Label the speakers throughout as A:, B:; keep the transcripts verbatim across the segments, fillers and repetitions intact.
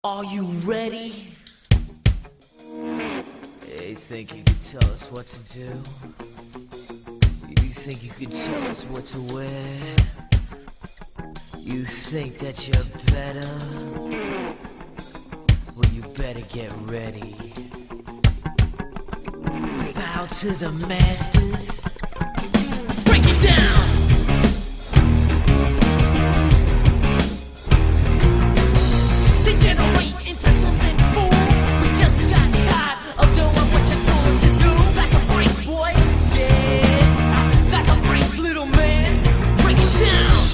A: Are you ready? Hey, think you can tell us what to do? You think you can tell us what to wear? You think that you're better? Well, you better get ready. Bow to the masters. Break it down! Degenerate into something fool. We just got tired of doing what you told us to do. That's a break, boy. Yeah, that's a break, little man. Break it down.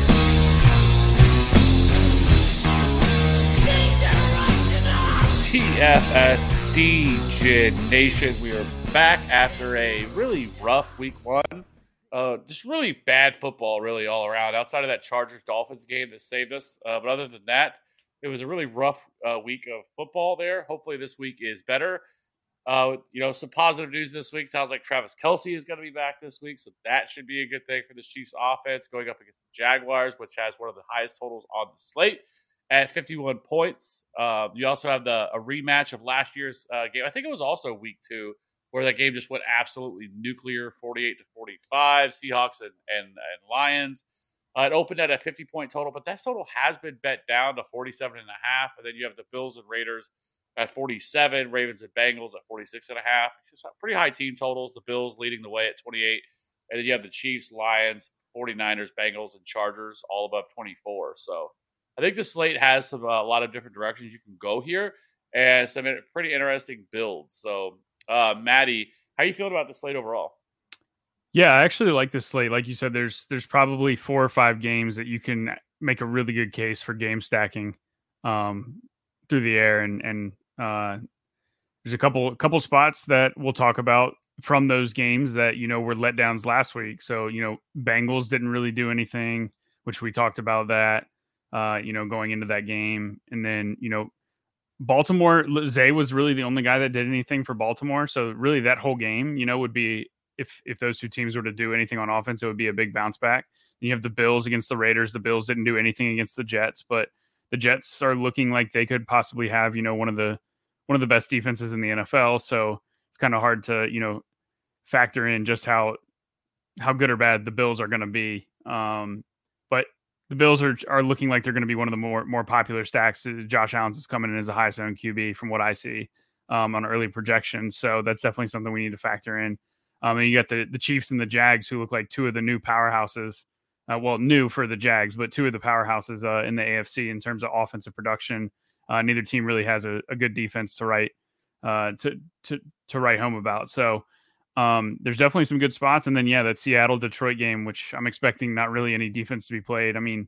B: T F S D J Nation, we are back after a really rough week one. Uh, just really bad football, really all around. Outside of that Chargers-Dolphins game that saved us, uh, but other than that, it was a really rough uh, week of football there. Hopefully this week is better. Uh, you know, some positive news this week. Sounds like Travis Kelce is going to be back this week, so that should be a good thing for the Chiefs offense going up against the Jaguars, which has one of the highest totals on the slate at fifty-one points. Uh, you also have the a rematch of last year's uh, game. I think it was also week two, where that game just went absolutely nuclear, forty-eight to forty-five, Seahawks and, and, and Lions. Uh, it opened at a fifty-point total, but that total has been bet down to forty-seven and a half. And then you have the Bills and Raiders at forty-seven, Ravens and Bengals at forty-six and a half. It's just pretty high team totals. The Bills leading the way at twenty-eight. And then you have the Chiefs, Lions, forty-niners, Bengals, and Chargers all above twenty-four. So I think the slate has some, uh, a lot of different directions you can go here and some pretty interesting builds. So, uh, Maddie, how are you feeling about the slate overall?
C: Yeah, I actually like this slate. Like you said, there's there's probably four or five games that you can make a really good case for game stacking um, through the air, and and uh, there's a couple couple spots that we'll talk about from those games that you know were letdowns last week. So you know, Bengals didn't really do anything, which we talked about that. Uh, you know, going into that game, and then you know, Baltimore, Zay was really the only guy that did anything for Baltimore. So really, that whole game, you know, would be. If if those two teams were to do anything on offense, it would be a big bounce back. And you have the Bills against the Raiders. The Bills didn't do anything against the Jets, but the Jets are looking like they could possibly have, you know, one of the one of the best defenses in the N F L. So it's kind of hard to, you know, factor in just how how good or bad the Bills are going to be. Um, but the Bills are are looking like they're going to be one of the more more popular stacks. Josh Allen's is coming in as a highest owned Q B from what I see um, on early projections. So that's definitely something we need to factor in. Um, and you got the, the Chiefs and the Jags, who look like two of the new powerhouses. Uh, well, new for the Jags, but two of the powerhouses uh, in the A F C in terms of offensive production. Uh, neither team really has a, a good defense to write uh, to to to write home about. So um, there's definitely some good spots. And then yeah, that Seattle Detroit game, which I'm expecting not really any defense to be played. I mean,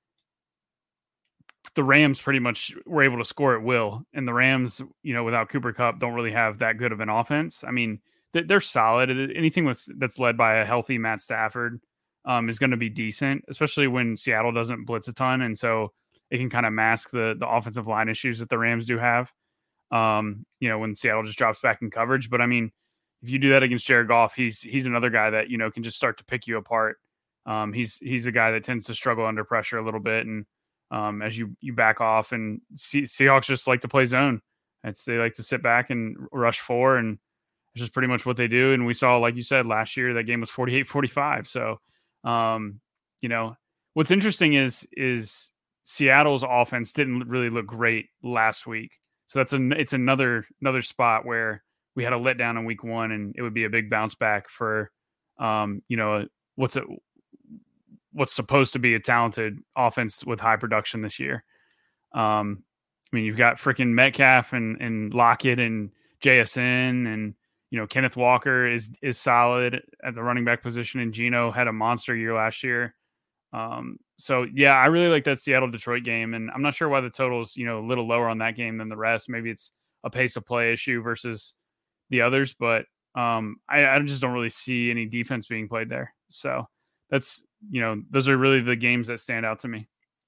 C: the Rams pretty much were able to score at will, and the Rams, you know, without Cooper Kupp, don't really have that good of an offense. I mean. They're solid. Anything that's, that's led by a healthy Matt Stafford um, is going to be decent, especially when Seattle doesn't blitz a ton. And so it can kind of mask the the offensive line issues that the Rams do have, um, you know, when Seattle just drops back in coverage. But, I mean, if you do that against Jared Goff, he's he's another guy that, you know, can just start to pick you apart. Um, he's he's a guy that tends to struggle under pressure a little bit. And um, as you, you back off, and Se- Seahawks just like to play zone. It's, they like to sit back and rush four, and it's just pretty much what they do. And we saw, like you said, last year, that game was forty-eight forty-five. So, um, you know, what's interesting is, is Seattle's offense didn't really look great last week. So that's an, it's another, another spot where we had a letdown in week one, and it would be a big bounce back for, um, you know, what's it, what's supposed to be a talented offense with high production this year. Um, I mean, you've got freaking Metcalf and, and Lockett and J S N, and, you know, Kenneth Walker is is solid at the running back position, and Geno had a monster year last year. Um, so, yeah, I really like that Seattle-Detroit game, and I'm not sure why the total's, you know, a little lower on that game than the rest. Maybe it's a pace of play issue versus the others, but um, I, I just don't really see any defense being played there. So that's, you know, those are really the games that stand out to me.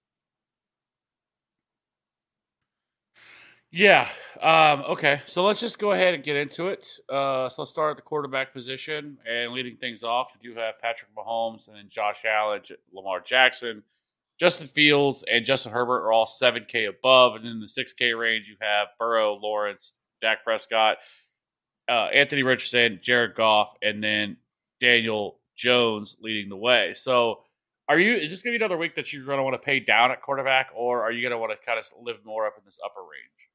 B: Yeah. Um, okay. So let's just go ahead and get into it. Uh, so let's start at the quarterback position, and leading things off, you do have Patrick Mahomes and then Josh Allen, Lamar Jackson, Justin Fields and Justin Herbert are all seven K above. And in the six K range, you have Burrow, Lawrence, Dak Prescott, uh, Anthony Richardson, Jared Goff, and then Daniel Jones leading the way. So are you, is this going to be another week that you're going to want to pay down at quarterback, or are you going to want to kind of live more up in this upper range?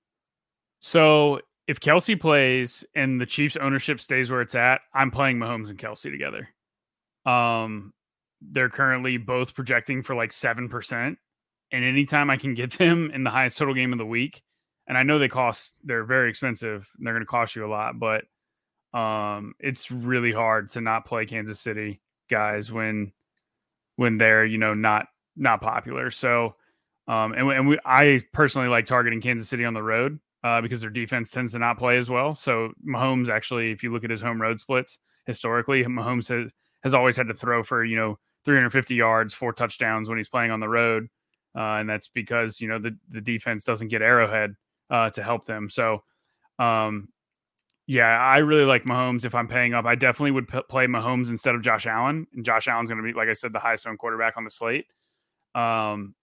C: So if Kelsey plays and the Chiefs ownership stays where it's at, I'm playing Mahomes and Kelsey together. Um, they're currently both projecting for like seven percent. And anytime I can get them in the highest total game of the week, and I know they cost, they're very expensive and they're going to cost you a lot, but um, it's really hard to not play Kansas City guys when, when they're, you know, not, not popular. So, um, and, and we, I personally like targeting Kansas City on the road uh, because their defense tends to not play as well. So Mahomes actually, if you look at his home road splits historically, Mahomes has, has always had to throw for, you know, three hundred fifty yards, four touchdowns when he's playing on the road. Uh, and that's because, you know, the, the defense doesn't get Arrowhead uh, to help them. So, um, yeah, I really like Mahomes. If I'm paying up, I definitely would p- play Mahomes instead of Josh Allen. And Josh Allen's going to be, like I said, the highest owned quarterback on the slate. Um,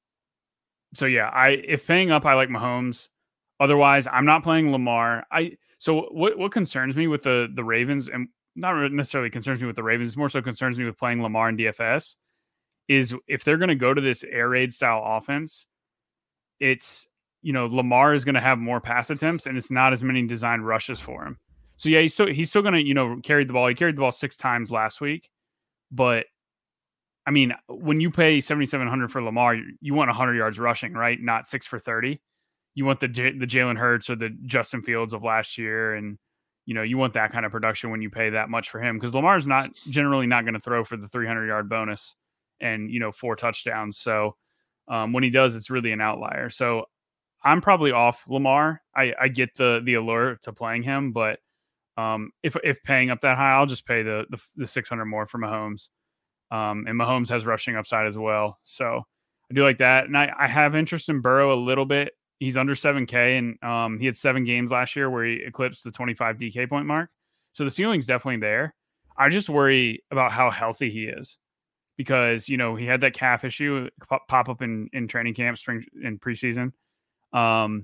C: so yeah, I, if paying up, I like Mahomes. Otherwise, I'm not playing Lamar. I, so what, what concerns me with the, the Ravens, and not necessarily concerns me with the Ravens, it's more so concerns me with playing Lamar in D F S, is if they're going to go to this air raid style offense, it's, you know, Lamar is going to have more pass attempts and it's not as many designed rushes for him. So yeah, he's still, he's still going to, you know, carry the ball. He carried the ball six times last week, but I mean, when you pay seventy-seven hundred for Lamar, you want one hundred yards rushing, right? Not six for thirty. You want the, J- the Jalen Hurts or the Justin Fields of last year. And, you know, you want that kind of production when you pay that much for him, because Lamar's not generally not going to throw for the three hundred yard bonus and, you know, four touchdowns. So um, when he does, it's really an outlier. So I'm probably off Lamar. I, I get the the allure to playing him, but um, if if paying up that high, I'll just pay the the, the six hundred more for Mahomes. Um, and Mahomes has rushing upside as well. So I do like that. And I, I have interest in Burrow a little bit. He's under seven K, and um, he had seven games last year where he eclipsed the twenty-five D K point mark. So the ceiling's definitely there. I just worry about how healthy he is, because, you know, he had that calf issue pop, pop up in, in training camp, spring in preseason. Um,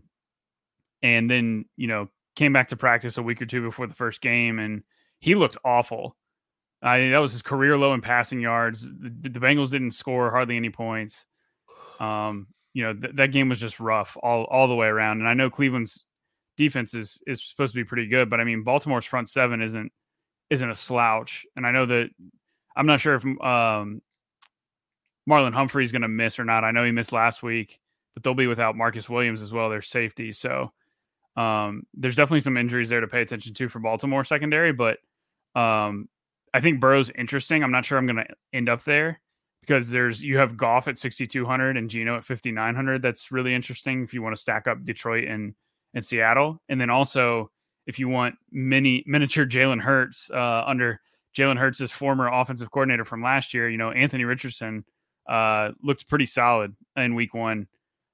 C: and then, you know, came back to practice a week or two before the first game, and he looked awful. I that was his career low in passing yards. The, the Bengals didn't score hardly any points. Um, you know, th- that game was just rough all, all the way around. And I know Cleveland's defense is, is supposed to be pretty good, but I mean, Baltimore's front seven isn't, isn't a slouch. And I know that I'm not sure if um, Marlon Humphrey is going to miss or not. I know he missed last week, but they'll be without Marcus Williams as well, their safety. So um, there's definitely some injuries there to pay attention to for Baltimore secondary, but um, I think Burrow's interesting. I'm not sure I'm going to end up there, because there's, you have Goff at sixty-two hundred and Geno at fifty-nine hundred. That's really interesting if you want to stack up Detroit and, and Seattle. And then also if you want mini miniature Jalen Hurts uh, under Jalen Hurts' former offensive coordinator from last year, you know, Anthony Richardson uh, looked pretty solid in week one.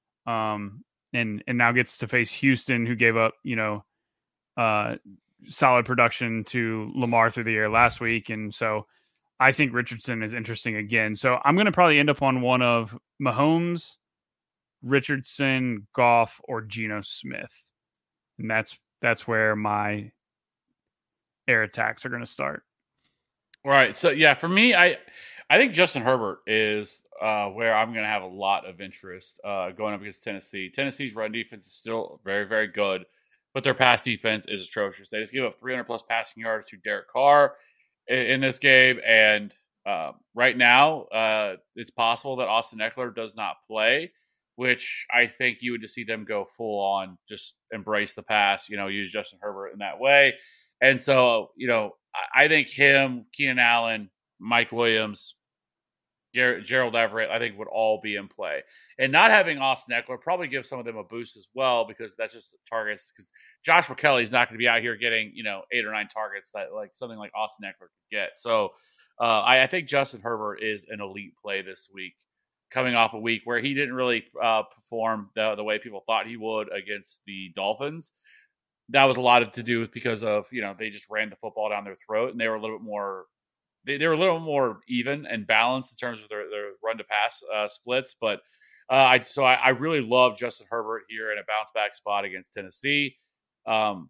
C: Um, and, and now gets to face Houston, who gave up, you know, uh, solid production to Lamar through the air last week. And so I think Richardson is interesting again. So I'm going to probably end up on one of Mahomes, Richardson, Goff, or Geno Smith. And that's, that's where my air attacks are going to start.
B: Right. So yeah, for me, I, I think Justin Herbert is uh, where I'm going to have a lot of interest uh, going up against Tennessee. Tennessee's run defense is still very, very good, but their pass defense is atrocious. They just gave up three hundred plus passing yards to Derek Carr in, in this game. And uh, right now, uh, it's possible that Austin Eckler does not play, which I think you would just see them go full on, just embrace the pass, you know, use Justin Herbert in that way. And so, you know, I, I think him, Keenan Allen, Mike Williams, Ger- Gerald Everett, I think would all be in play. And not having Austin Eckler probably gives some of them a boost as well, because that's just targets. Because Josh McKelly's not going to be out here getting, you know, eight or nine targets that like something like Austin Eckler could get. So uh, I, I think Justin Herbert is an elite play this week, coming off a week where he didn't really uh, perform the, the way people thought he would against the Dolphins. That was a lot of to do with because of, you know, they just ran the football down their throat, and they were a little bit more they, they're a little more even and balanced in terms of their, their run to pass uh, splits. But uh, I so I, I really love Justin Herbert here in a bounce back spot against Tennessee. Um,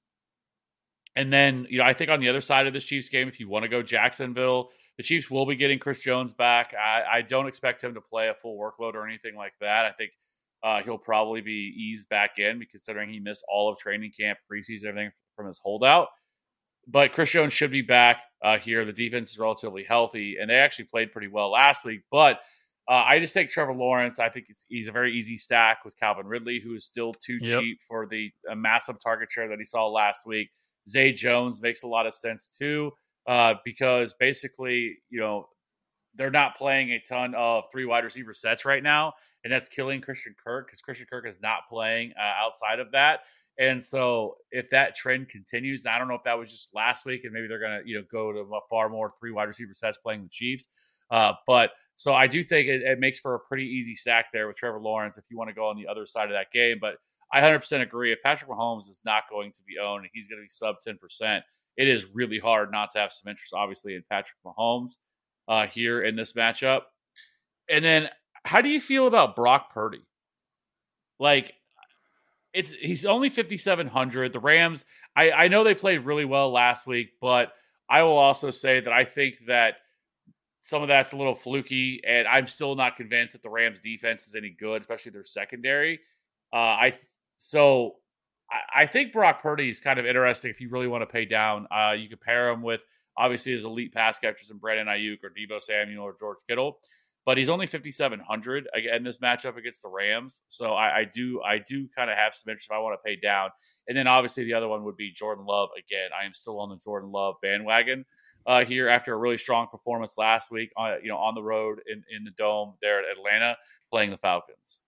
B: and then, you know, I think on the other side of this Chiefs game, if you want to go Jacksonville, the Chiefs will be getting Chris Jones back. I, I don't expect him to play a full workload or anything like that. I think uh, he'll probably be eased back in, considering he missed all of training camp, preseason, everything from his holdout. But Chris Jones should be back uh, here. The defense is relatively healthy, and they actually played pretty well last week. But uh, I just take Trevor Lawrence. I think it's, he's a very easy stack with Calvin Ridley, who is still too yep. cheap for the uh, massive target share that he saw last week. Zay Jones makes a lot of sense too, uh, because basically, you know, they're not playing a ton of three wide receiver sets right now, and that's killing Christian Kirk because Christian Kirk is not playing uh, outside of that. And so if that trend continues, I don't know if that was just last week and maybe they're going to, you know, go to a far more three wide receiver sets playing the Chiefs. Uh, but so I do think it, it makes for a pretty easy stack there with Trevor Lawrence if you want to go on the other side of that game. But I one hundred percent agree. If Patrick Mahomes is not going to be owned and he's going to be sub ten percent, it is really hard not to have some interest, obviously, in Patrick Mahomes uh, here in this matchup. And then how do you feel about Brock Purdy? Like, it's he's only fifty-seven hundred. The Rams, I, I know they played really well last week, but I will also say that I think that some of that's a little fluky, and I'm still not convinced that the Rams defense is any good, especially their secondary. Uh, I so I, I think Brock Purdy is kind of interesting if you really want to pay down. Uh, you can pair him with obviously his elite pass catchers in Brandon Ayuk or Deebo Samuel or George Kittle, but he's only fifty-seven hundred in this matchup against the Rams. So I, I do I do kind of have some interest if I want to pay down. And then obviously the other one would be Jordan Love. Again, I am still on the Jordan Love bandwagon uh, here after a really strong performance last week on you know on the road in, in the Dome there at Atlanta playing the Falcons.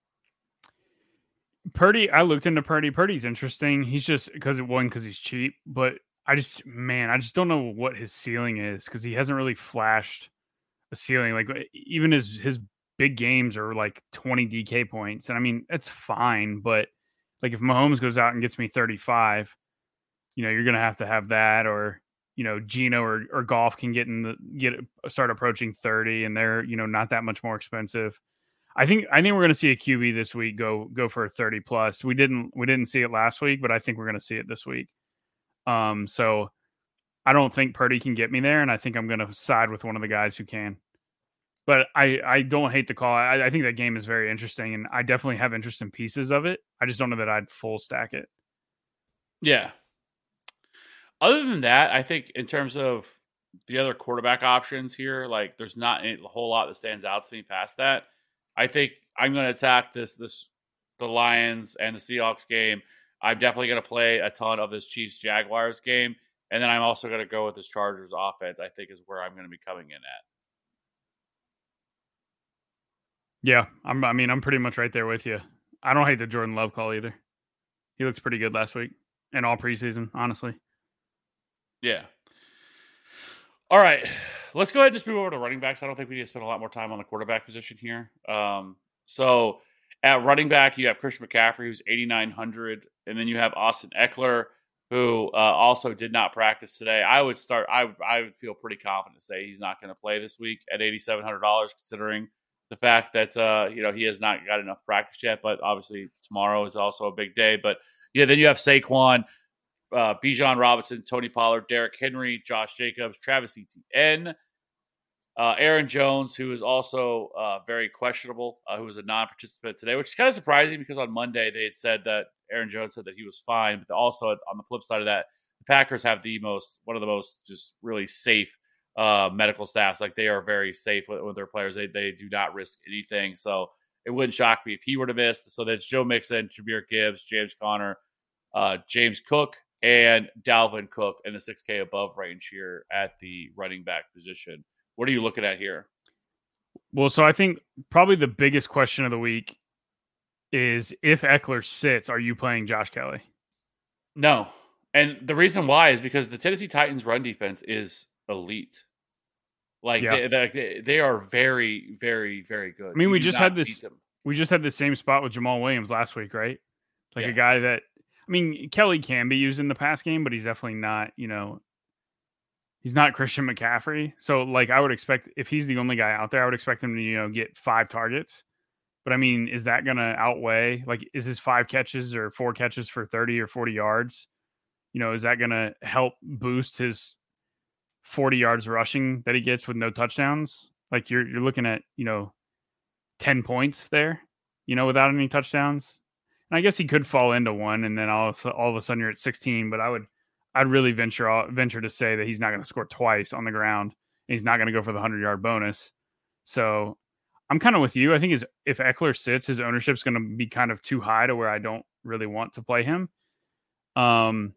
C: Purdy, I looked into Purdy. Purdy's interesting. He's just because it one because he's cheap, but I just man, I just don't know what his ceiling is because he hasn't really flashed a ceiling. Like even his his big games are like twenty D K points, and I mean it's fine, but like if Mahomes goes out and gets me thirty-five, you know you're gonna have to have that, or you know Geno or or Goff can get in the get start approaching thirty, and they're you know not that much more expensive. I think I think we're going to see a Q B this week go go for a thirty plus. We didn't we didn't see it last week, but I think we're going to see it this week. Um, so I don't think Purdy can get me there, and I think I'm going to side with one of the guys who can. But I, I don't hate the call. I, I think that game is very interesting, and I definitely have interest in pieces of it. I just don't know that I'd full stack it.
B: Yeah. Other than that, I think in terms of the other quarterback options here, like there's not a whole lot that stands out to me past that. I think I'm going to attack this, this, the Lions and the Seahawks game. I'm definitely going to play a ton of this Chiefs Jaguars game. And then I'm also going to go with this Chargers offense, I think is where I'm going to be coming in at.
C: Yeah. I'm, I mean, I'm pretty much right there with you. I don't hate the Jordan Love call either. He looks pretty good last week and all preseason, honestly.
B: Yeah. All right, let's go ahead and just move over to running backs. I don't think we need to spend a lot more time on the quarterback position here. Um, so at running back, you have Christian McCaffrey, who's eighty-nine hundred, and then you have Austin Eckler, who uh, also did not practice today. I would start. I I would feel pretty confident to say he's not going to play this week at eighty-seven hundred dollars, considering the fact that uh, you know he has not got enough practice yet. But obviously tomorrow is also a big day. But yeah, then you have Saquon, Uh, Bijan Robinson, Tony Pollard, Derrick Henry, Josh Jacobs, Travis Etienne, uh, Aaron Jones, who is also uh, very questionable, uh, who was a non-participant today, which is kind of surprising because on Monday they had said that Aaron Jones said that he was fine, but also on the flip side of that, the Packers have the most, one of the most just really safe uh, medical staffs. Like they are very safe with, with their players. They they do not risk anything, so it wouldn't shock me if he were to miss. So that's Joe Mixon, Jahmyr Gibbs, James Conner, uh, James Cook, and Dalvin Cook in the six K above range here at the running back position. What are you looking at here?
C: Well, so I think probably the biggest question of the week is if Eckler sits, are you playing Josh Kelly?
B: No. And the reason why is because the Tennessee Titans run defense is elite. Like
C: yeah.
B: they, they, they are very, very, very good.
C: I mean,
B: you
C: we just had this,
B: them.
C: we just had the same spot with Jamal Williams last week, right? Like
B: yeah.
C: a guy that, I mean, Kelly can be used in the pass game, but he's definitely not, you know, he's not Christian McCaffrey. So like I would expect if he's the only guy out there, I would expect him to, you know, get five targets. But I mean, is that going to outweigh, like, is his five catches or four catches for thirty or forty yards? You know, is that going to help boost his forty yards rushing that he gets with no touchdowns? Like you're, you're looking at, you know, ten points there, you know, without any touchdowns. And I guess he could fall into one and then all, all of a sudden you're at sixteen, but I would, I'd really venture, venture to say that he's not going to score twice on the ground. And he's not going to go for the hundred yard bonus. So I'm kind of with you. I think his, if Eckler sits, his ownership is going to be kind of too high to where I don't really want to play him. Um,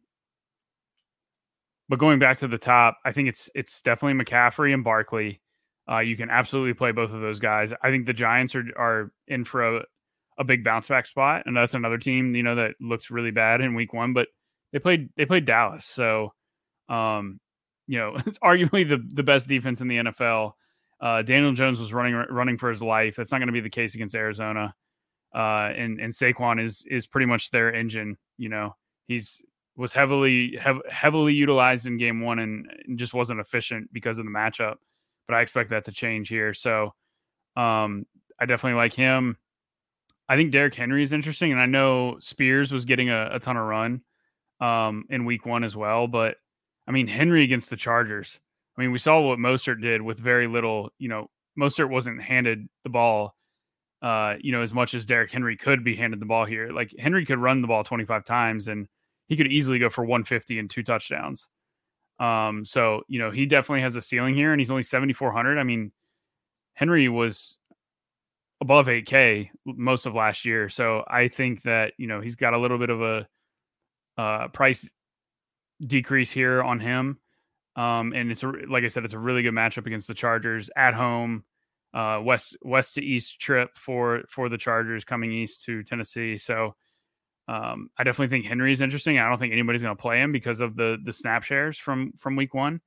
C: but going back to the top, I think it's it's definitely McCaffrey and Barkley. Uh, you can absolutely play both of those guys. I think the Giants are are in for a, a big bounce back spot, and that's another team, you know, that looks really bad in week one, but they played they played Dallas, so um, you know, it's arguably the the best defense in the N F L. Uh, Daniel Jones was running running for his life. That's not going to be the case against Arizona. Uh, and and Saquon is is pretty much their engine. You know, he's was heavily hev- heavily utilized in game one and, and just wasn't efficient because of the matchup. But I expect that to change here. So um, I definitely like him. I think Derrick Henry is interesting, and I know Spears was getting a, a ton of run um, in week one as well. But I mean, Henry against the Chargers. I mean, we saw what Mostert did with very little, you know, Mostert wasn't handed the ball, uh, you know, as much as Derrick Henry could be handed the ball here. Like Henry could run the ball twenty-five times and he could easily go for one fifty and two touchdowns. Um, so, you know, he definitely has a ceiling here and he's only seventy-four hundred. I mean, Henry was above eight K most of last year. So I think that, you know, he's got a little bit of a uh, price decrease here on him. Um, and it's a, like I said, it's a really good matchup against the Chargers at home, uh, west, west to east trip for, for the Chargers coming east to Tennessee. So, um, I definitely think Henry is interesting. I don't think anybody's going to play him because of the, the snap shares from, from week one.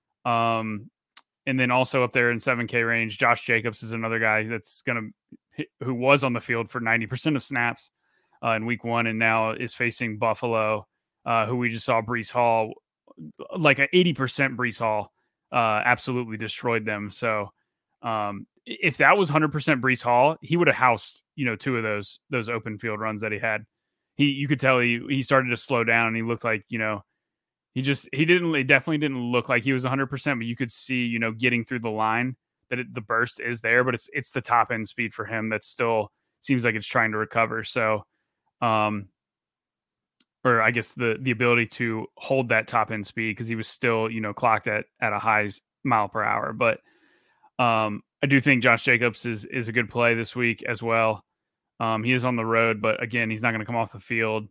C: Um, and then also up there in seven K range, Josh Jacobs is another guy that's going to, who was on the field for ninety percent of snaps, uh, in week one and now is facing Buffalo, uh, who we just saw Breece Hall, like an eighty percent Breece Hall, uh, absolutely destroyed them. So um, if that was one hundred percent Breece Hall, he would have housed, you know, two of those those open field runs that he had. He you could tell he he started to slow down and he looked like, you know, he just he didn't he definitely didn't look like he was one hundred percent, but you could see, you know, getting through the line that it, the burst is there, but it's it's the top end speed for him that still seems like it's trying to recover. So um or I guess the the ability to hold that top end speed because he was still, you know, clocked at, at a high mile per hour. But um, I do think Josh Jacobs is is a good play this week as well. Um, he is on the road, but again, he's not going to come off the field.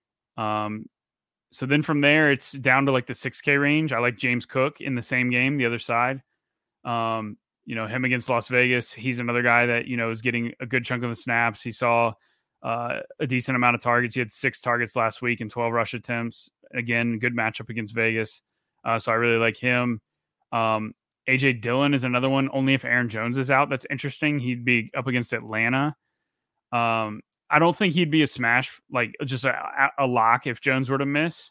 C: Um, so then from there, it's down to like the six K range. I like James Cook in the same game, the other side. Um, you know, him against Las Vegas. He's another guy that, you know, is getting a good chunk of the snaps. He saw Uh, a decent amount of targets. He had six targets last week and twelve rush attempts. Again, good matchup against Vegas. Uh, so I really like him. Um, A J Dillon is another one. Only if Aaron Jones is out. That's interesting. He'd be up against Atlanta. Um, I don't think he'd be a smash, like just a, a lock if Jones were to miss.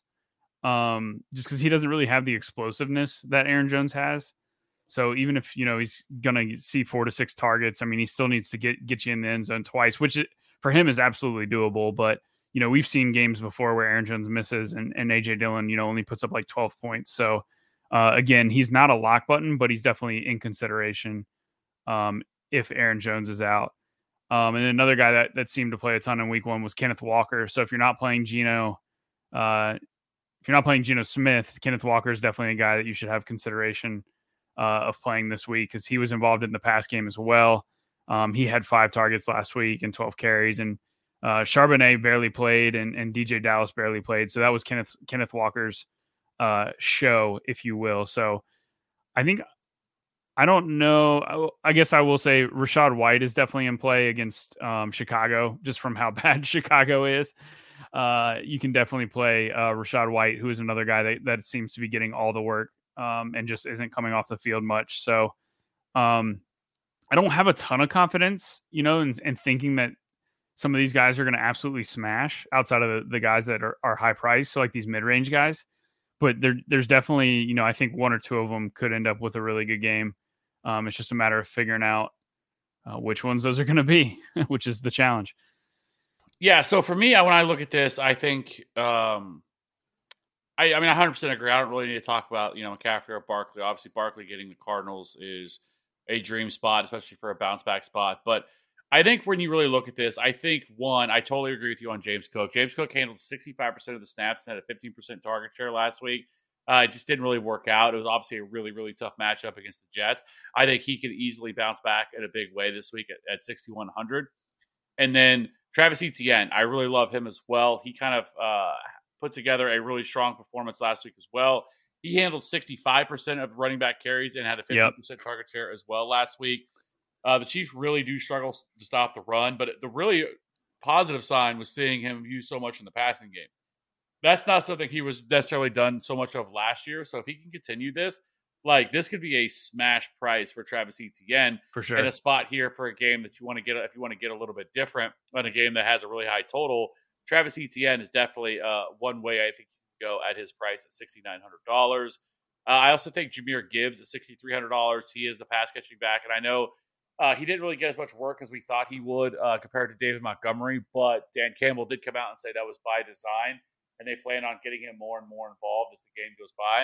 C: Um, just because he doesn't really have the explosiveness that Aaron Jones has. So even if, you know, he's going to see four to six targets, I mean, he still needs to get, get you in the end zone twice, which it, for him is absolutely doable. But, you know, we've seen games before where Aaron Jones misses and, and A J Dillon, you know, only puts up like twelve points. So uh, again, he's not a lock button, but he's definitely in consideration um, if Aaron Jones is out. Um, and another guy that, that seemed to play a ton in week one was Kenneth Walker. So if you're not playing Geno, uh, if you're not playing Geno Smith, Kenneth Walker is definitely a guy that you should have consideration uh, of playing this week because he was involved in the pass game as well. Um, he had five targets last week and twelve carries, and uh, Charbonnet barely played, and, and D J Dallas barely played. So that was Kenneth Kenneth Walker's uh, show, if you will. So I think I don't know. I guess I will say Rachaad White is definitely in play against um, Chicago, just from how bad Chicago is. Uh, you can definitely play uh, Rachaad White, who is another guy that, that seems to be getting all the work um, and just isn't coming off the field much. So. Um, I don't have a ton of confidence, you know, in, in thinking that some of these guys are going to absolutely smash outside of the, the guys that are, are high priced. So like these mid-range guys, but there, there's definitely, you know, I think one or two of them could end up with a really good game. Um, it's just a matter of figuring out uh, which ones those are going to be, which is the challenge.
B: Yeah. So for me, I, when I look at this, I think, um, I, I mean, I one hundred percent agree. I don't really need to talk about, you know, McCaffrey or Barkley. Obviously, Barkley getting the Cardinals is a dream spot, especially for a bounce back spot. But I think when you really look at this, I think, one, I totally agree with you on James Cook. James Cook handled sixty-five percent of the snaps and had a fifteen percent target share last week. Uh, it just didn't really work out. It was obviously a really, really tough matchup against the Jets. I think he could easily bounce back in a big way this week at, at sixty-one hundred. And then Travis Etienne, I really love him as well. He kind of uh, put together a really strong performance last week as well. He handled sixty-five percent of running back carries and had a fifteen percent yep. target share as well last week. Uh, the Chiefs really do struggle to stop the run, but the really positive sign was seeing him used so much in the passing game. That's not something he was necessarily done so much of last year. So if he can continue this, like this could be a smash price for Travis Etienne
C: for sure.
B: In a spot here for a game that you want to get, if you want to get a little bit different on a game that has a really high total. Travis Etienne is definitely uh, one way I think you can go at his price at sixty-nine hundred dollars. Uh, I also think Jahmyr Gibbs at sixty-three hundred dollars. He is the pass catching back, and I know. Uh, he didn't really get as much work as we thought he would uh, compared to David Montgomery, but Dan Campbell did come out and say that was by design, and they plan on getting him more and more involved as the game goes by,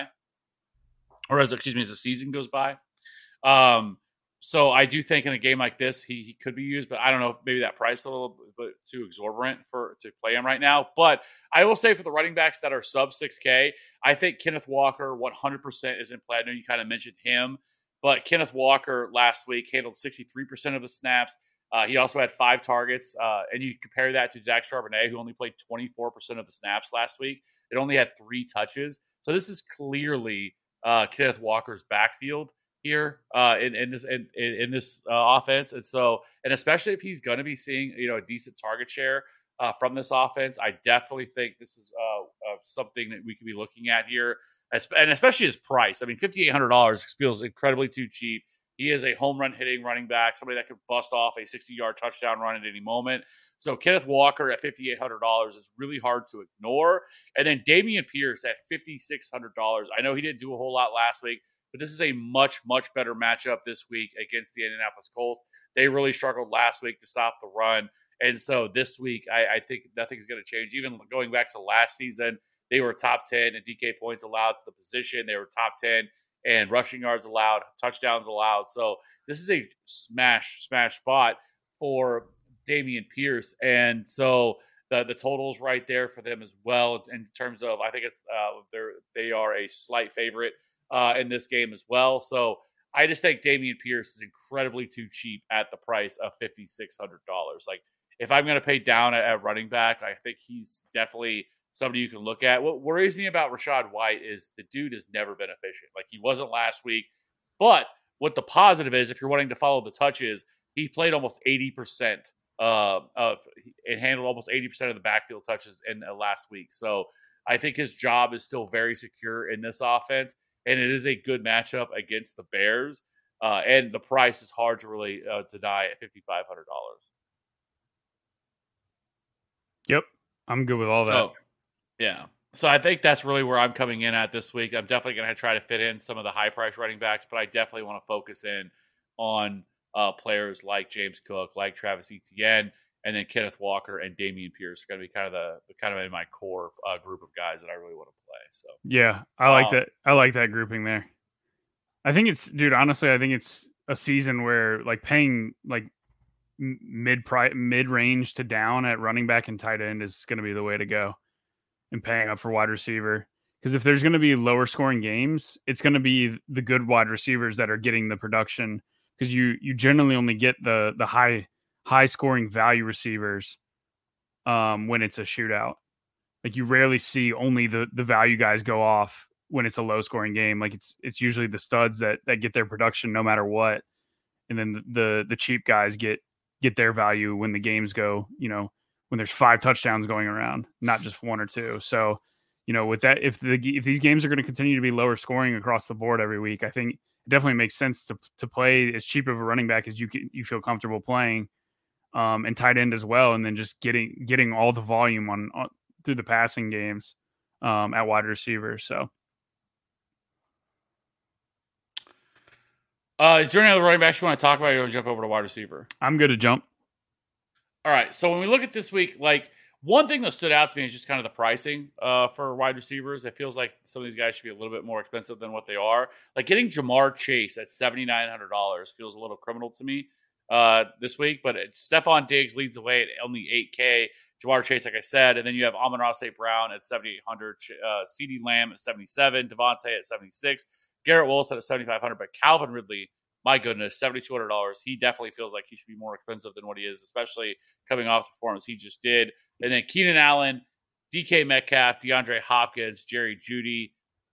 B: or as excuse me, as the season goes by. Um, so I do think in a game like this, he he could be used, but I don't know if maybe that price is a little bit too exorbitant for to play him right now. But I will say for the running backs that are sub six K, I think Kenneth Walker one hundred percent is in play. I know you kind of mentioned him. But Kenneth Walker last week handled sixty-three percent of the snaps. Uh, he also had five targets. Uh, and you compare that to Zach Charbonnet, who only played twenty-four percent of the snaps last week. It only had three touches. So this is clearly uh, Kenneth Walker's backfield here uh, in, in this in, in this uh, offense. And so, and especially if he's going to be seeing, you know, a decent target share uh, from this offense, I definitely think this is uh, uh, something that we could be looking at here. And especially his price. I mean, fifty-eight hundred dollars feels incredibly too cheap. He is a home run hitting running back, somebody that could bust off a sixty-yard touchdown run at any moment. So Kenneth Walker at fifty-eight hundred dollars is really hard to ignore. And then Dameon Pierce at fifty-six hundred dollars. I know he didn't do a whole lot last week, but this is a much, much better matchup this week against the Indianapolis Colts. They really struggled last week to stop the run. And so this week, I, I think nothing's going to change. Even going back to last season, they were top ten in D K points allowed to the position. They were top ten and rushing yards allowed, touchdowns allowed. So this is a smash, smash spot for Dameon Pierce. And so the the total's right there for them as well in terms of, I think it's uh, they're they are a slight favorite uh, in this game as well. So I just think Dameon Pierce is incredibly too cheap at the price of fifty-six hundred dollars. Like if I'm going to pay down at, at running back, I think he's definitely somebody you can look at. What worries me about Rachaad White is the dude has never been efficient. Like he wasn't last week. But what the positive is, if you're wanting to follow the touches, he played almost eighty percent uh, of and handled almost eighty percent of the backfield touches in uh, last week. So I think his job is still very secure in this offense, and it is a good matchup against the Bears. Uh, and the price is hard to really uh, deny at fifty-five hundred dollars.
C: Yep, I'm good with all that.
B: So, yeah. So I think that's really where I'm coming in at this week. I'm definitely going to try to fit in some of the high price running backs, but I definitely want to focus in on uh, players like James Cook, like Travis Etienne, and then Kenneth Walker and Dameon Pierce are going to be kind of the kind of in my core uh, group of guys that I really want to play. So
C: yeah, I like
B: um,
C: that. I like that grouping there. I think it's, dude. Honestly, I think it's a season where like paying like mid price, mid range to down at running back and tight end is going to be the way to go. And paying up for wide receiver. Because if there's going to be lower scoring games, it's going to be the good wide receivers that are getting the production. Because you you generally only get the the high high scoring value receivers um, when it's a shootout. Like you rarely see only the the value guys go off when it's a low scoring game. Like it's it's usually the studs that that get their production no matter what, and then the the, the cheap guys get get their value when the games go, you know, when there's five touchdowns going around, not just one or two. So, you know, with that, if the if these games are going to continue to be lower scoring across the board every week, I think it definitely makes sense to to play as cheap of a running back as you can, you feel comfortable playing, um, and tight end as well, and then just getting getting all the volume on, on through the passing games um, at wide receiver. So
B: Uh, is there any other running backs you want to talk about? Or you want to jump over to wide receiver?
C: I'm good to jump.
B: All right. So when we look at this week, like one thing that stood out to me is just kind of the pricing uh, for wide receivers. It feels like some of these guys should be a little bit more expensive than what they are. Like getting Jamar Chase at seven thousand nine hundred dollars feels a little criminal to me uh, this week. But it, Stephon Diggs leads the way at only eight K. Jamar Chase, like I said, and then you have Amon-Ra Saint Brown at seventy-eight hundred, uh, CeeDee Lamb at seventy-seven, Devontae at seventy-six, Garrett Wilson at seventy-five hundred, but Calvin Ridley, my goodness, seventy-two hundred dollars. He definitely feels like he should be more expensive than what he is, especially coming off the performance he just did. And then Keenan Allen, D K Metcalf, DeAndre Hopkins, Jerry Jeudy,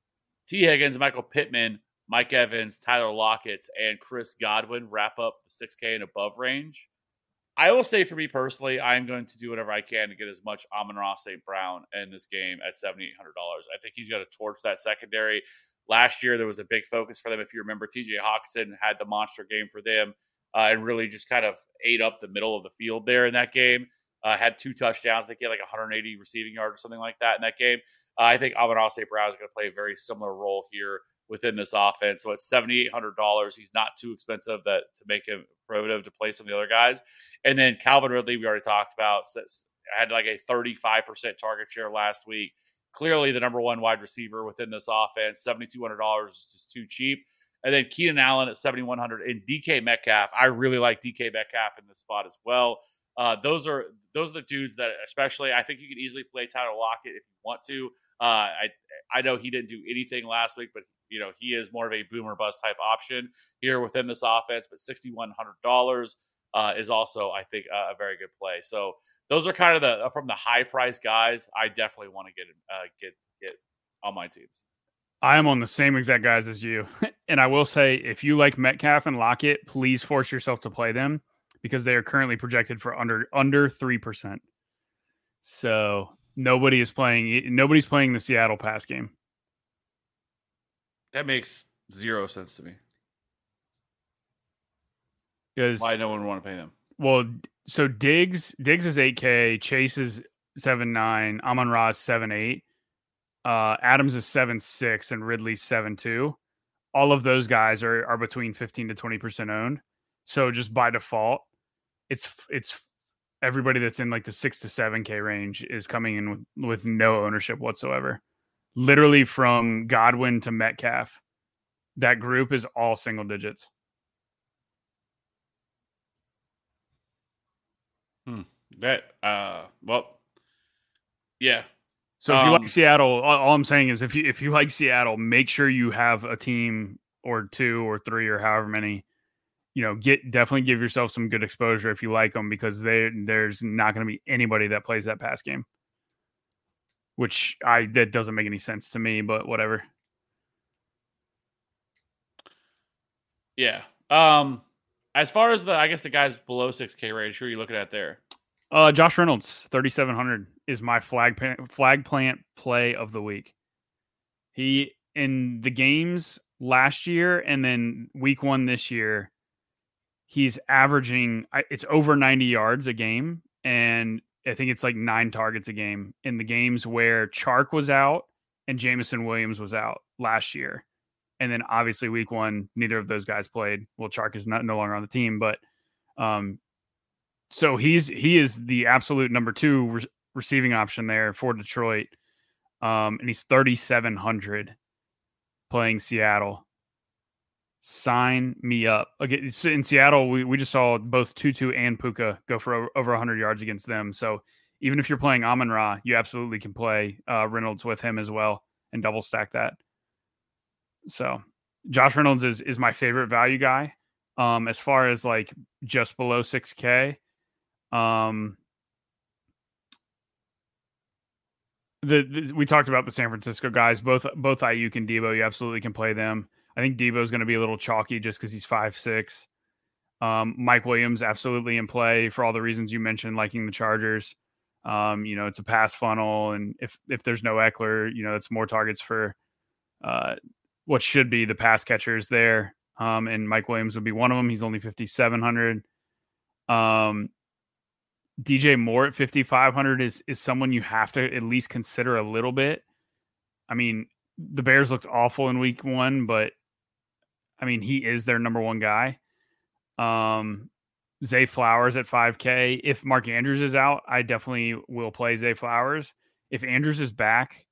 B: T. Higgins, Michael Pittman, Mike Evans, Tyler Lockett, and Chris Godwin wrap up the six K and above range. I will say for me personally, I'm going to do whatever I can to get as much Amon-Ra Saint Brown in this game at seven thousand eight hundred dollars. I think he's going to torch that secondary. Last year, there was a big focus for them. If you remember, T J Hawkinson had the monster game for them uh, and really just kind of ate up the middle of the field there in that game. Uh, had two touchdowns. I think he had like one hundred eighty receiving yards or something like that in that game. Uh, I think Amon-Ra Saint Brown is going to play a very similar role here within this offense. So at seven thousand eight hundred dollars, he's not too expensive that to make him prohibitive to play some of the other guys. And then Calvin Ridley, we already talked about, had like a thirty-five percent target share last week. Clearly the number one wide receiver within this offense. seven thousand two hundred dollars is just too cheap. And then Keenan Allen at seven thousand one hundred dollars and D K Metcalf. I really like D K Metcalf in this spot as well. Uh, those are those are the dudes that, especially, I think you can easily play Tyler Lockett if you want to. Uh, I I know he didn't do anything last week, but you know he is more of a boomer bust type option here within this offense. But six thousand one hundred dollars uh, is also, I think, uh, a very good play. So those are kind of the from the high price guys. I definitely want to get uh, get get on my teams.
C: I am on the same exact guys as you, and I will say, if you like Metcalf and Lockett, please force yourself to play them because they are currently projected for under under three percent. So nobody is playing. Nobody's playing the Seattle pass game.
B: That makes zero sense to me.
C: Because
B: why no one would want to pay them?
C: Well, so Diggs Diggs is eight K, Chase is seven nine, Amon-Ra is seven eight, uh, Adams is seven six, and Ridley's seven two. All of those guys are are between fifteen to twenty percent owned. So just by default, it's it's everybody that's in like the six to seven K range is coming in with, with no ownership whatsoever. Literally from Godwin to Metcalf, that group is all single digits.
B: Hmm. That uh well yeah.
C: So if you
B: um,
C: like Seattle, all, all I'm saying is if you if you like Seattle, make sure you have a team or two or three or however many. You know, get definitely give yourself some good exposure if you like them, because they there's not going to be anybody that plays that pass game. Which I that doesn't make any sense to me, but whatever.
B: Yeah. Um as far as the I guess the guys below six K range, who are you looking at there?
C: Uh Josh Reynolds, thirty-seven hundred is my flag flag plant play of the week. He in the games last year and then week one this year, he's averaging it's over ninety yards a game, and I think it's like nine targets a game in the games where Chark was out and Jameson Williams was out last year. And then obviously week one, neither of those guys played. Well, Chark is not no longer on the team, but um, so he's he is the absolute number two re- receiving option there for Detroit. Um, and he's thirty-seven hundred playing Seattle. Sign me up. Okay, in Seattle, we, we just saw both Tutu and Puka go for over one hundred yards against them. So even if you're playing Amon-Ra, you absolutely can play uh, Reynolds with him as well and double stack that. So Josh Reynolds is is my favorite value guy. Um, as far as like just below six K, um, the, the we talked about the San Francisco guys, both both Ayuk and Debo. You absolutely can play them. I think Debo is going to be a little chalky just because he's five six. Um, Mike Williams absolutely in play for all the reasons you mentioned, liking the Chargers. Um, you know, it's a pass funnel, and if if there's no Eckler, you know, it's more targets for uh, what should be the pass catchers there. Um, and Mike Williams would be one of them. He's only fifty-seven hundred. Um, D J Moore at fifty-five hundred is is someone you have to at least consider a little bit. I mean, the Bears looked awful in week one, but I mean, he is their number one guy. Um, Zay Flowers at five K. If Mark Andrews is out, I definitely will play Zay Flowers. If Andrews is back,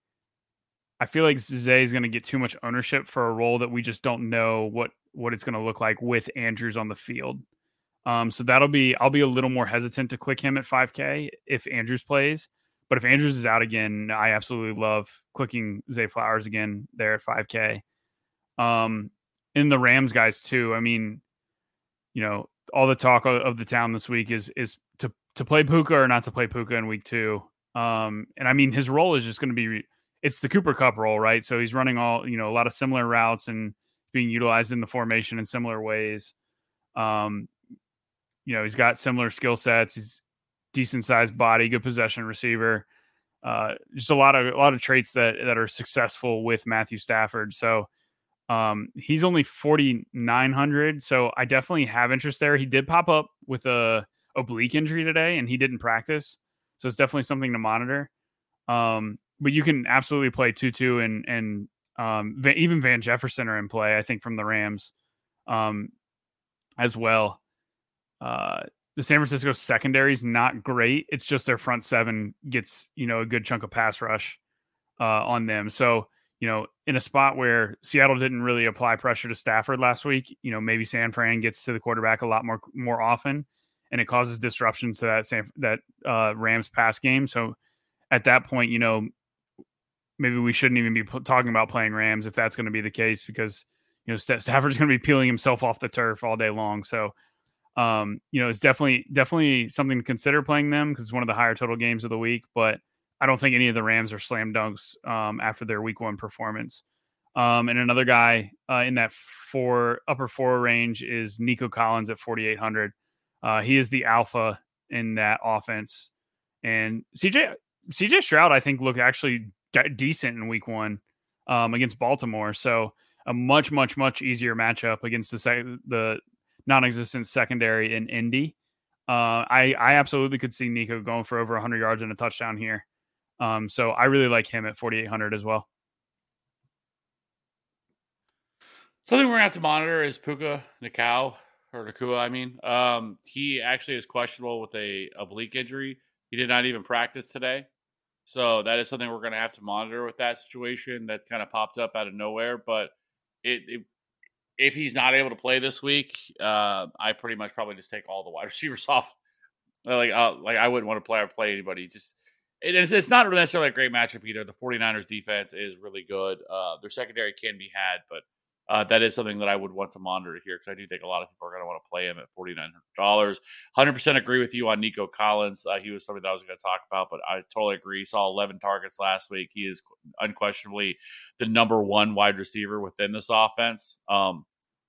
C: I feel like Zay is going to get too much ownership for a role that we just don't know what, what it's going to look like with Andrews on the field. Um, so that'll be, I'll be a little more hesitant to click him at five K if Andrews plays. But if Andrews is out again, I absolutely love clicking Zay Flowers again there at five K. Um, in the Rams guys too. I mean, you know, all the talk of, of the town this week is is to to play Puka or not to play Puka in week two. Um, and I mean, his role is just going to be, it's the Cooper Kupp role, right? So he's running all, you know, a lot of similar routes and being utilized in the formation in similar ways. Um, you know, he's got similar skill sets. He's decent sized body, good possession receiver. Uh, just a lot of a lot of traits that that are successful with Matthew Stafford. So um, he's only forty-nine hundred. So I definitely have interest there. He did pop up with a oblique injury today, and he didn't practice. So it's definitely something to monitor. Um, but you can absolutely play Tutu and and um, Van, even Van Jefferson are in play, I think, from the Rams um, as well. Uh, the San Francisco secondary is not great. It's just their front seven gets, you know, a good chunk of pass rush uh, on them. So, you know, in a spot where Seattle didn't really apply pressure to Stafford last week, you know, maybe San Fran gets to the quarterback a lot more more often, and it causes disruptions to that San, that uh, Rams pass game. So at that point, you know, maybe we shouldn't even be p- talking about playing Rams if that's going to be the case, because, you know, Stafford's going to be peeling himself off the turf all day long. So, Um, you know, it's definitely, definitely something to consider playing them because it's one of the higher total games of the week, but I don't think any of the Rams are slam dunks um, after their week one performance. Um, and another guy uh, in that four upper four range is Nico Collins at forty-eight hundred. Uh, he is the alpha in that offense. And C J, C J Stroud, I think, looked actually de- decent in week one um, against Baltimore. So a much, much, much easier matchup against the the non-existent secondary in Indy. Uh, I, I absolutely could see Nico going for over one hundred yards and a touchdown here. Um, so I really like him at forty-eight hundred as well.
B: Something we're going to have to monitor is Puka Nacua, or Nacua, I mean. Um, he actually is questionable with a oblique injury. He did not even practice today. So that is something we're going to have to monitor with that situation that kind of popped up out of nowhere. But it, it if he's not able to play this week, uh, I pretty much probably just take all the wide receivers off. Like, uh, like I wouldn't want to play or play anybody. Just it, it's, it's not necessarily a great matchup either. The 49ers defense is really good. Uh, their secondary can be had, but uh, that is something that I would want to monitor here because I do think a lot of people are going to want to play him at forty-nine hundred dollars. one hundred percent agree with you on Nico Collins. Uh, he was something that I was going to talk about, but I totally agree. He saw eleven targets last week. He is unquestionably the number one wide receiver within this offense. Um,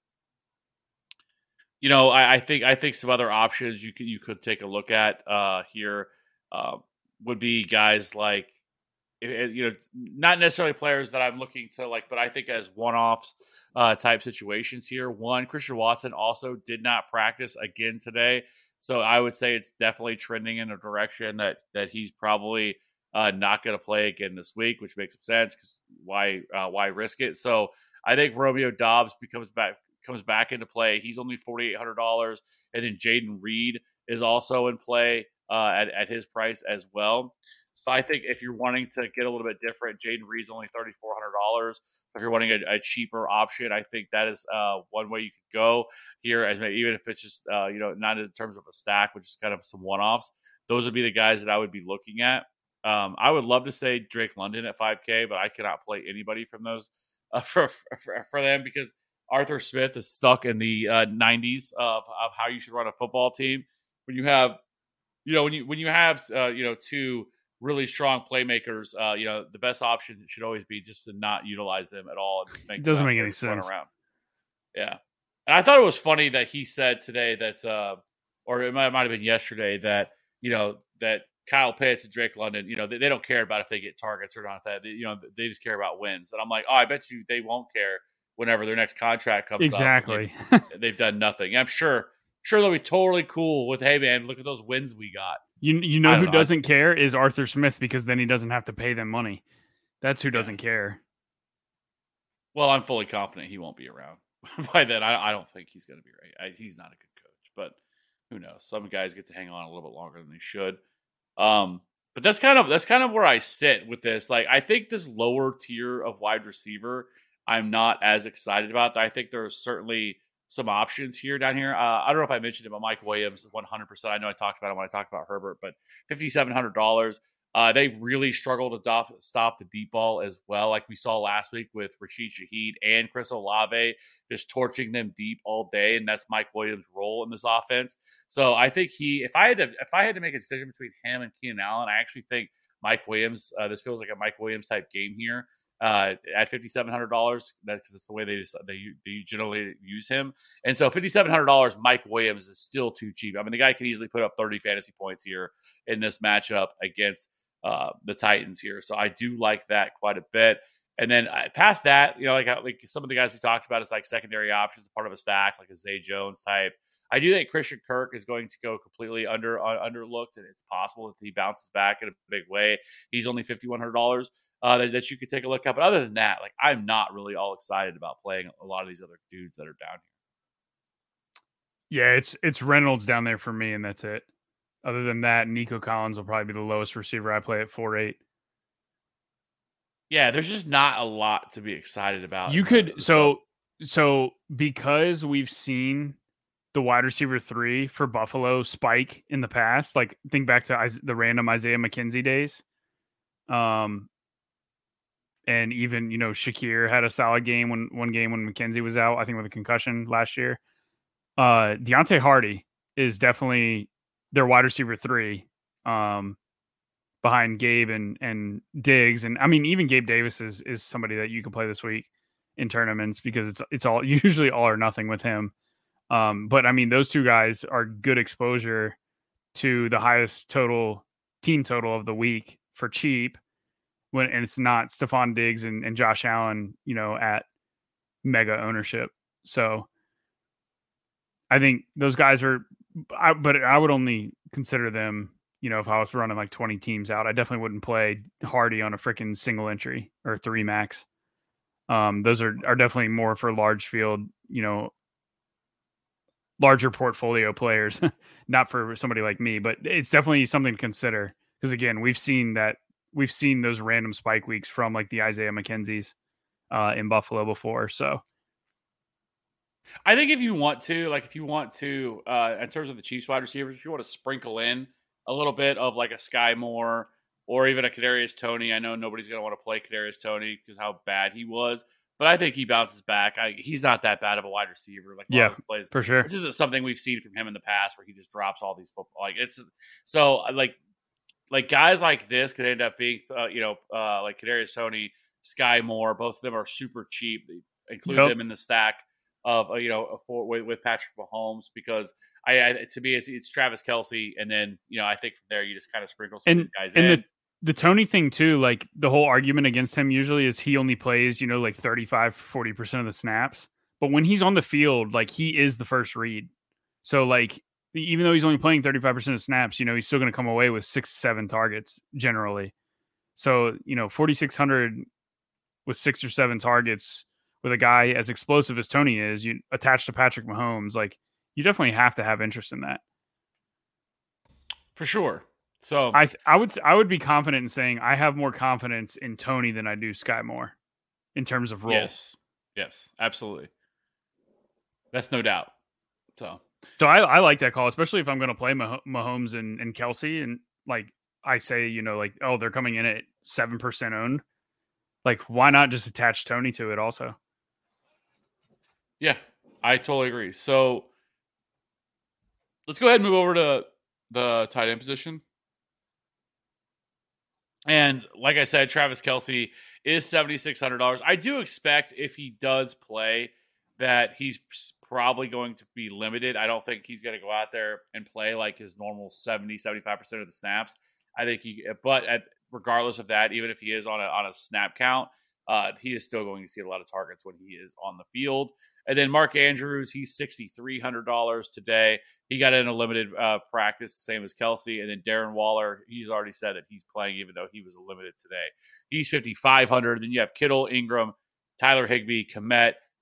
B: you know, I, I think I think some other options you could you could take a look at uh, here uh, would be guys like, you know, not necessarily players that I'm looking to like, but I think as one-offs uh, type situations here. One, Christian Watson also did not practice again today. So I would say it's definitely trending in a direction that that he's probably uh, not going to play again this week, which makes some sense because why uh, why risk it? So I think Romeo Doubs becomes back comes back into play. He's only forty-eight hundred dollars, and then Jaden Reed is also in play uh, at at his price as well. So I think if you're wanting to get a little bit different, Jaden Reed's only thirty-four hundred dollars. So if you're wanting a, a cheaper option, I think that is uh, one way you could go here. As maybe, even if it's just uh, you know not in terms of a stack, which is kind of some one-offs, those would be the guys that I would be looking at. Um, I would love to say Drake London at five K, but I cannot play anybody from those uh, for, for for them because Arthur Smith is stuck in the uh, nineties of of how you should run a football team. When you have, you know, when you when you have uh, you know two really strong playmakers, uh, you know, the best option should always be just to not utilize them at all and just make
C: it doesn't
B: them
C: make any sense.
B: around. Yeah, and I thought it was funny that he said today that, uh, or it might, it might have been yesterday that you know that Kyle Pitts and Drake London, you know, they, they don't care about if they get targets or not. That they, you know, they just care about wins. And I'm like, oh, I bet you they won't care whenever their next contract comes
C: exactly.
B: up. Exactly, they've done nothing. I'm sure. Sure, they'll be totally cool with, hey, man, look at those wins we got.
C: You you know who know. doesn't care is Arthur Smith because then he doesn't have to pay them money. That's who doesn't yeah. care.
B: Well, I'm fully confident he won't be around. by then, I, I don't think he's going to be right. I, he's not a good coach, but who knows? Some guys get to hang on a little bit longer than they should. Um, but that's kind of that's kind of where I sit with this. Like, I think this lower tier of wide receiver, I'm not as excited about. I think there's certainly some options here down here. Uh, I don't know if I mentioned it, but Mike Williams, one hundred percent. I know I talked about it when I talked about Herbert, but five thousand seven hundred dollars. Uh, they've really struggled to do- stop the deep ball as well, like we saw last week with Rashid Shaheed and Chris Olave, just torching them deep all day, and that's Mike Williams' role in this offense. So I think he, if I had to, if I had to make a decision between him and Keenan Allen, I actually think Mike Williams. Uh, this feels like a Mike Williams type game here uh, at five thousand seven hundred dollars. That's just the way they just, they they generally use him, and so five thousand seven hundred dollars, Mike Williams is still too cheap. I mean, the guy can easily put up thirty fantasy points here in this matchup against Uh, the Titans here. So I do like that quite a bit. And then uh, past that, you know, like, like some of the guys we talked about is like secondary options, part of a stack, like a Zay Jones type. I do think Christian Kirk is going to go completely under uh, underlooked, and it's possible that he bounces back in a big way. He's only five thousand one hundred dollars uh, that, that you could take a look at. But other than that, like, I'm not really all excited about playing a lot of these other dudes that are down
C: Yeah, it's it's Reynolds down there for me, and that's it. Other than that, Nico Collins will probably be the lowest receiver I play at four eight.
B: Yeah, there's just not a lot to be excited about.
C: You could so so because we've seen the wide receiver three for Buffalo spike in the past. Like, think back to the random Isaiah McKenzie days. Um, and even, you know, Shakir had a solid game when one game when McKenzie was out, I think with a concussion last year. Uh, Deontay Hardy is definitely their wide receiver three, um, behind Gabe and, and Diggs. And I mean, even Gabe Davis is, is somebody that you can play this week in tournaments because it's, it's all usually all or nothing with him. Um, but I mean, those two guys are good exposure to the highest total team total of the week for cheap when, and it's not Stephon Diggs and, and Josh Allen, you know, at mega ownership. So I think those guys are, I, but I would only consider them, you know, if I was running like twenty teams out. I definitely wouldn't play Hardy on a freaking single entry or three max. Um, those are, are definitely more for large field, you know, larger portfolio players, not for somebody like me, but it's definitely something to consider. Because again, we've seen that we've seen those random spike weeks from like the Isaiah McKenzie's uh, in Buffalo before. So
B: I think if you want to, like, if you want to, uh, in terms of the Chiefs wide receivers, if you want to sprinkle in a little bit of like a Sky Moore or even a Kadarius Toney, I know nobody's going to want to play Kadarius Toney because how bad he was, but I think he bounces back. I, he's not that bad of a wide receiver. Like,
C: yeah,
B: plays.
C: For sure.
B: This isn't something we've seen from him in the past where he just drops all these football. Like, it's so like, like guys like this could end up being, uh, you know, uh, like Kadarius Toney, Sky Moore. Both of them are super cheap. Include yep. them in the stack of uh, you know for, with, with Patrick Mahomes because I, I to me it's, it's Travis Kelce, and then you know I think from there you just kind of sprinkle some
C: and,
B: of these guys
C: and
B: in.
C: The, the Toney thing too, like the whole argument against him usually is he only plays, you know, like thirty-five, forty percent of the snaps. But when he's on the field, like he is the first read. So like even though he's only playing thirty-five percent of snaps, you know, he's still going to come away with six, seven targets generally. So, you know, forty-six hundred with six or seven targets with a guy as explosive as Toney is, you attached to Patrick Mahomes, like you definitely have to have interest in that.
B: For sure. So
C: I th- I would I would be confident in saying I have more confidence in Toney than I do Sky Moore in terms of role.
B: Yes, yes, absolutely. That's no doubt. So,
C: so I, I like that call, especially if I'm going to play Mah- Mahomes and, and Kelce, and like I say, you know, like oh they're coming in at seven percent owned. Like why not just attach Toney to it also?
B: Yeah, I totally agree. So let's go ahead and move over to the tight end position. And like I said, Travis Kelce is seven thousand six hundred dollars. I do expect if he does play that he's probably going to be limited. I don't think he's going to go out there and play like his normal seventy, seventy-five percent of the snaps. I think he, but at, regardless of that, even if he is on a, on a snap count, uh, he is still going to see a lot of targets when he is on the field. And then Mark Andrews, he's six thousand three hundred dollars today. He got in a limited uh, practice, same as Kelce. And then Darren Waller, he's already said that he's playing even though he was limited today. He's five thousand five hundred dollars. Then you have Kittle, Ingram, Tyler Higbee, Kmet,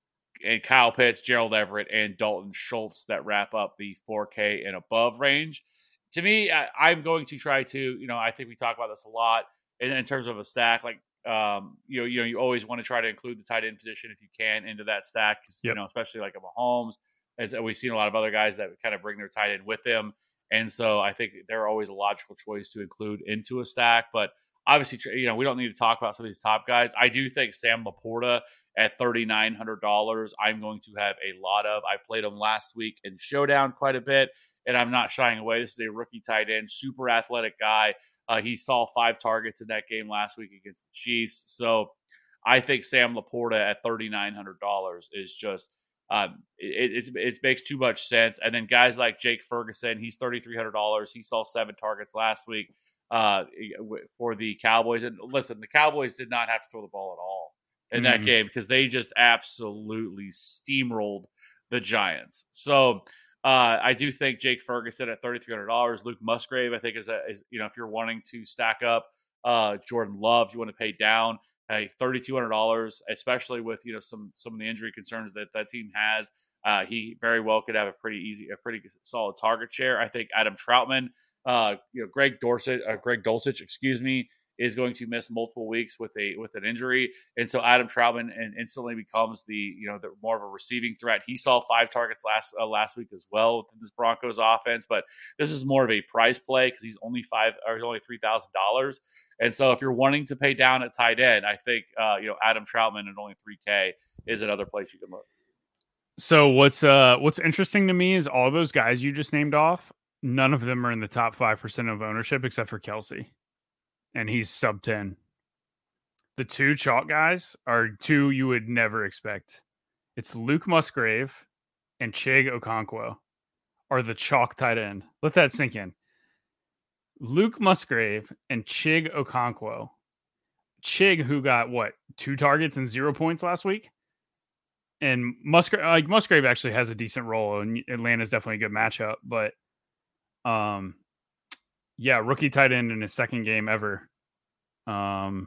B: and Kyle Pitts, Gerald Everett, and Dalton Schultz that wrap up the four K and above range. To me, I, I'm going to try to, you know, I think we talk about this a lot in, in terms of a stack. Like, um, you know, you know, you always want to try to include the tight end position if you can into that stack, because yep. you know, especially like a Mahomes. As we've seen a lot of other guys that kind of bring their tight end with them, and so I think they're always a logical choice to include into a stack. But obviously, you know, we don't need to talk about some of these top guys. I do think Sam Laporta at thirty-nine hundred dollars, I'm going to have a lot of. I played him last week in Showdown quite a bit, and I'm not shying away. This is a rookie tight end, super athletic guy. Uh, he saw five targets in that game last week against the Chiefs. So I think Sam Laporta at thirty-nine hundred dollars is just um, it, it, it makes too much sense. And then guys like Jake Ferguson, he's thirty-three hundred dollars. He saw seven targets last week uh, for the Cowboys. And listen, the Cowboys did not have to throw the ball at all in that mm. game because they just absolutely steamrolled the Giants. So uh, I do think Jake Ferguson at thirty-three hundred dollars. Luke Musgrave, I think, is, a, is you know, if you're wanting to stack up uh, Jordan Love, if you want to pay down, hey, thirty-two hundred dollars, especially with, you know, some some of the injury concerns that that team has. Uh, he very well could have a pretty easy, a pretty solid target share. I think Adam Troutman, uh, you know, Greg Dorset, uh, Greg Dulcich, excuse me, is going to miss multiple weeks with a with an injury, and so Adam Troutman and instantly becomes the you know the more of a receiving threat. He saw five targets last uh, last week as well with this Broncos offense, but this is more of a price play because he's only five or he's only three thousand dollars. And so if you're wanting to pay down at tight end, I think uh, you know Adam Troutman at only three K is another place you can look.
C: So what's uh what's interesting to me is all those guys you just named off, none of them are in the top five percent of ownership except for Kelsey, and he's sub ten. The two chalk guys are two you would never expect. It's Luke Musgrave and Chig Okonkwo are the chalk tight end. Let that sink in. Luke Musgrave and Chig Okonkwo. Chig, who got what, two targets and zero points last week, and Musgrave, like Musgrave, actually has a decent role, and Atlanta's definitely a good matchup. But, um, yeah, rookie tight end in his second game ever, um,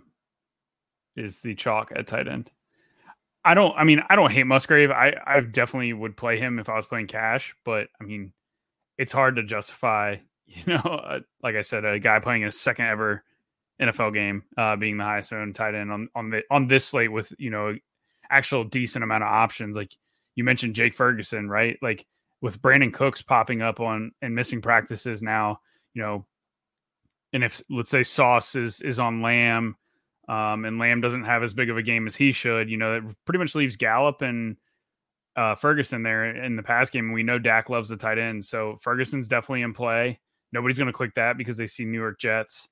C: is the chalk at tight end. I don't. I mean, I don't hate Musgrave. I I definitely would play him if I was playing cash, but I mean, it's hard to justify. You know, uh, like I said, a guy playing his second ever N F L game, uh, being the highest owned tight end on on the on this slate with, you know, actual decent amount of options. Like you mentioned, Jake Ferguson, right? Like with Brandon Cooks popping up on and missing practices now, you know, and if let's say Sauce is is on Lamb, um, and Lamb doesn't have as big of a game as he should, you know, that pretty much leaves Gallup and uh, Ferguson there in the pass game. We know Dak loves the tight end, so Ferguson's definitely in play. Nobody's going to click that because they see New York Jets.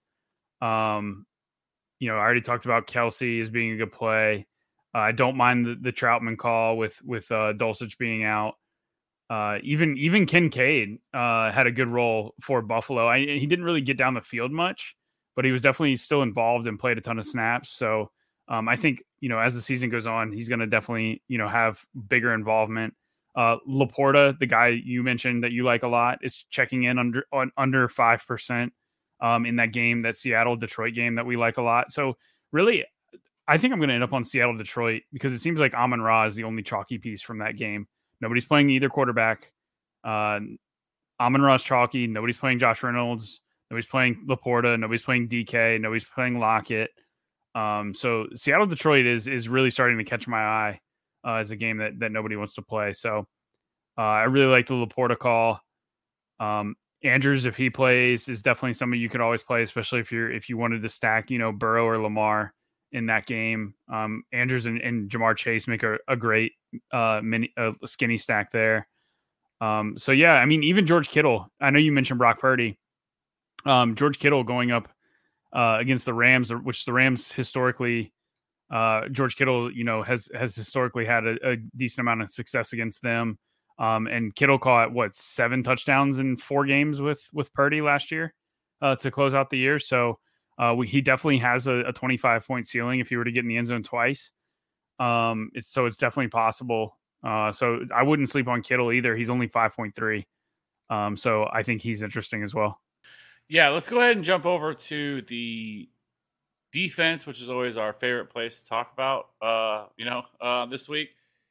C: Um, you know, I already talked about Kelsey as being a good play. Uh, I don't mind the, the Troutman call with with uh, Dulcich being out. Uh, even even Kincaid uh, had a good role for Buffalo. I, he didn't really get down the field much, but he was definitely still involved and played a ton of snaps. So um, I think, you know, as the season goes on, he's going to definitely, you know, have bigger involvement. Uh, Laporta, the guy you mentioned that you like a lot, is checking in under on under five percent um, in that game, that Seattle Detroit game that we like a lot. So really, I think I'm going to end up on Seattle Detroit because it seems like Amon-Ra is the only chalky piece from that game. Nobody's playing either quarterback. Uh, Amon-Ra is chalky. Nobody's playing Josh Reynolds. Nobody's playing Laporta. Nobody's playing D K. Nobody's playing Lockett. Um, so Seattle Detroit is is really starting to catch my eye. Uh, as a game that, that nobody wants to play. So uh, I really like the Laporta call. Um, Andrews, if he plays, is definitely somebody you could always play, especially if you're if you wanted to stack, you know, Burrow or Lamar in that game. Um, Andrews and, and Jamar Chase make a, a great uh, mini uh, skinny stack there. Um, so yeah, I mean, even George Kittle. I know you mentioned Brock Purdy. Um, George Kittle going up uh, against the Rams, which the Rams historically. Uh, George Kittle, you know, has has historically had a, a decent amount of success against them. Um, and Kittle caught what seven touchdowns in four games with with Purdy last year uh, to close out the year. So uh, we, he definitely has a, a twenty-five point ceiling if he were to get in the end zone twice. Um, it's so it's definitely possible. Uh, so I wouldn't sleep on Kittle either. He's only five point three. Um, so I think he's interesting as well.
B: Yeah, let's go ahead and jump over to the defense, which is always our favorite place to talk about, uh, you know, uh, this week.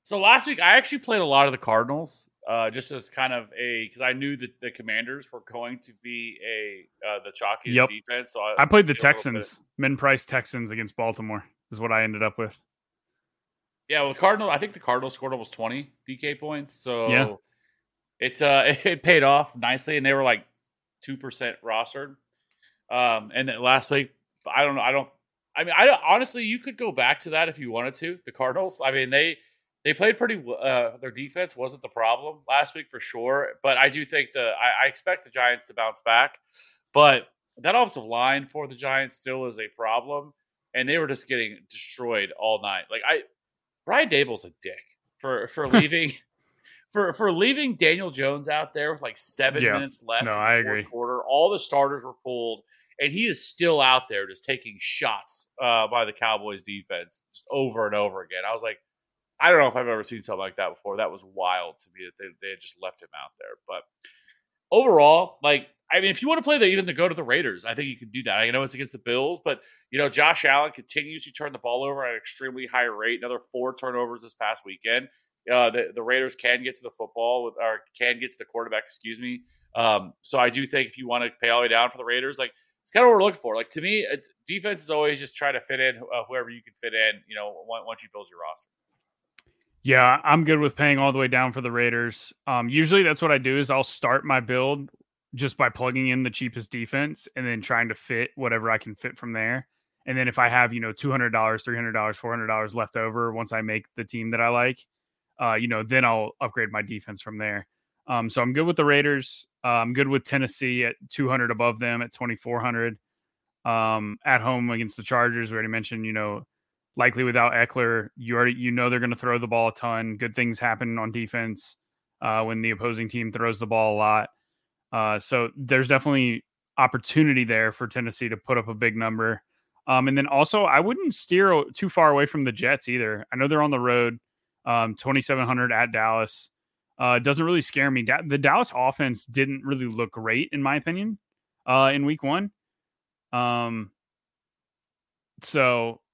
B: So last week, I actually played a lot of the Cardinals, uh, just as kind of a because I knew that the Commanders were going to be a uh, the chalkiest
C: Yep.
B: defense. So I,
C: I played the
B: did a little bit-
C: Texans, min price Texans against Baltimore is what I ended up with.
B: Yeah, well, the Cardinal. I think the Cardinals scored almost twenty D K points. So
C: Yeah.
B: it's uh it, it paid off nicely, and they were like two percent rostered. Um, and then last week, I don't know. I don't. I mean, I don't, honestly, you could go back to that if you wanted to. The Cardinals. I mean, they they played pretty. Uh, their defense wasn't the problem last week for sure, but I do think the I, I expect the Giants to bounce back. But that offensive line for the Giants still is a problem, and they were just getting destroyed all night. Like I, Brian Dable's a dick for for leaving. For for leaving Daniel Jones out there with like seven
C: Yeah.
B: minutes left
C: No,
B: in the
C: I
B: fourth
C: agree.
B: quarter, all the starters were pulled, and he is still out there just taking shots uh, by the Cowboys defense just over and over again. I was like, I don't know if I've ever seen something like that before. That was wild to me that they, they had just left him out there. But overall, like, I mean, if you want to play the even to go to the Raiders, I think you can do that. I know it's against the Bills, but you know, Josh Allen continues to turn the ball over at an extremely high rate. Another four turnovers this past weekend. Uh, the, the Raiders can get to the football with, or can get to the quarterback, excuse me. Um, so I do think if you want to pay all the way down for the Raiders, like it's kind of what we're looking for. Like to me, it's, defense is always just try to fit in uh, whoever you can fit in. You know, once, once you build your roster.
C: Yeah, I'm good with paying all the way down for the Raiders. Um, usually that's what I do is I'll start my build just by plugging in the cheapest defense and then trying to fit whatever I can fit from there. And then if I have, you know, two hundred dollars, three hundred dollars, four hundred dollars left over once I make the team that I like, uh, you know, then I'll upgrade my defense from there. Um, so I'm good with the Raiders. Uh, I'm good with Tennessee at two hundred above them at twenty-four hundred. Um, at home against the Chargers, we already mentioned, you know, likely without Eckler, you already you know they're going to throw the ball a ton. Good things happen on defense uh, when the opposing team throws the ball a lot. Uh, so there's definitely opportunity there for Tennessee to put up a big number. Um, and then also, I wouldn't steer too far away from the Jets either. I know they're on the road, um, twenty-seven hundred at Dallas. Uh, it doesn't really scare me. Da- the Dallas offense didn't really look great, in my opinion, uh, in week one. Um, so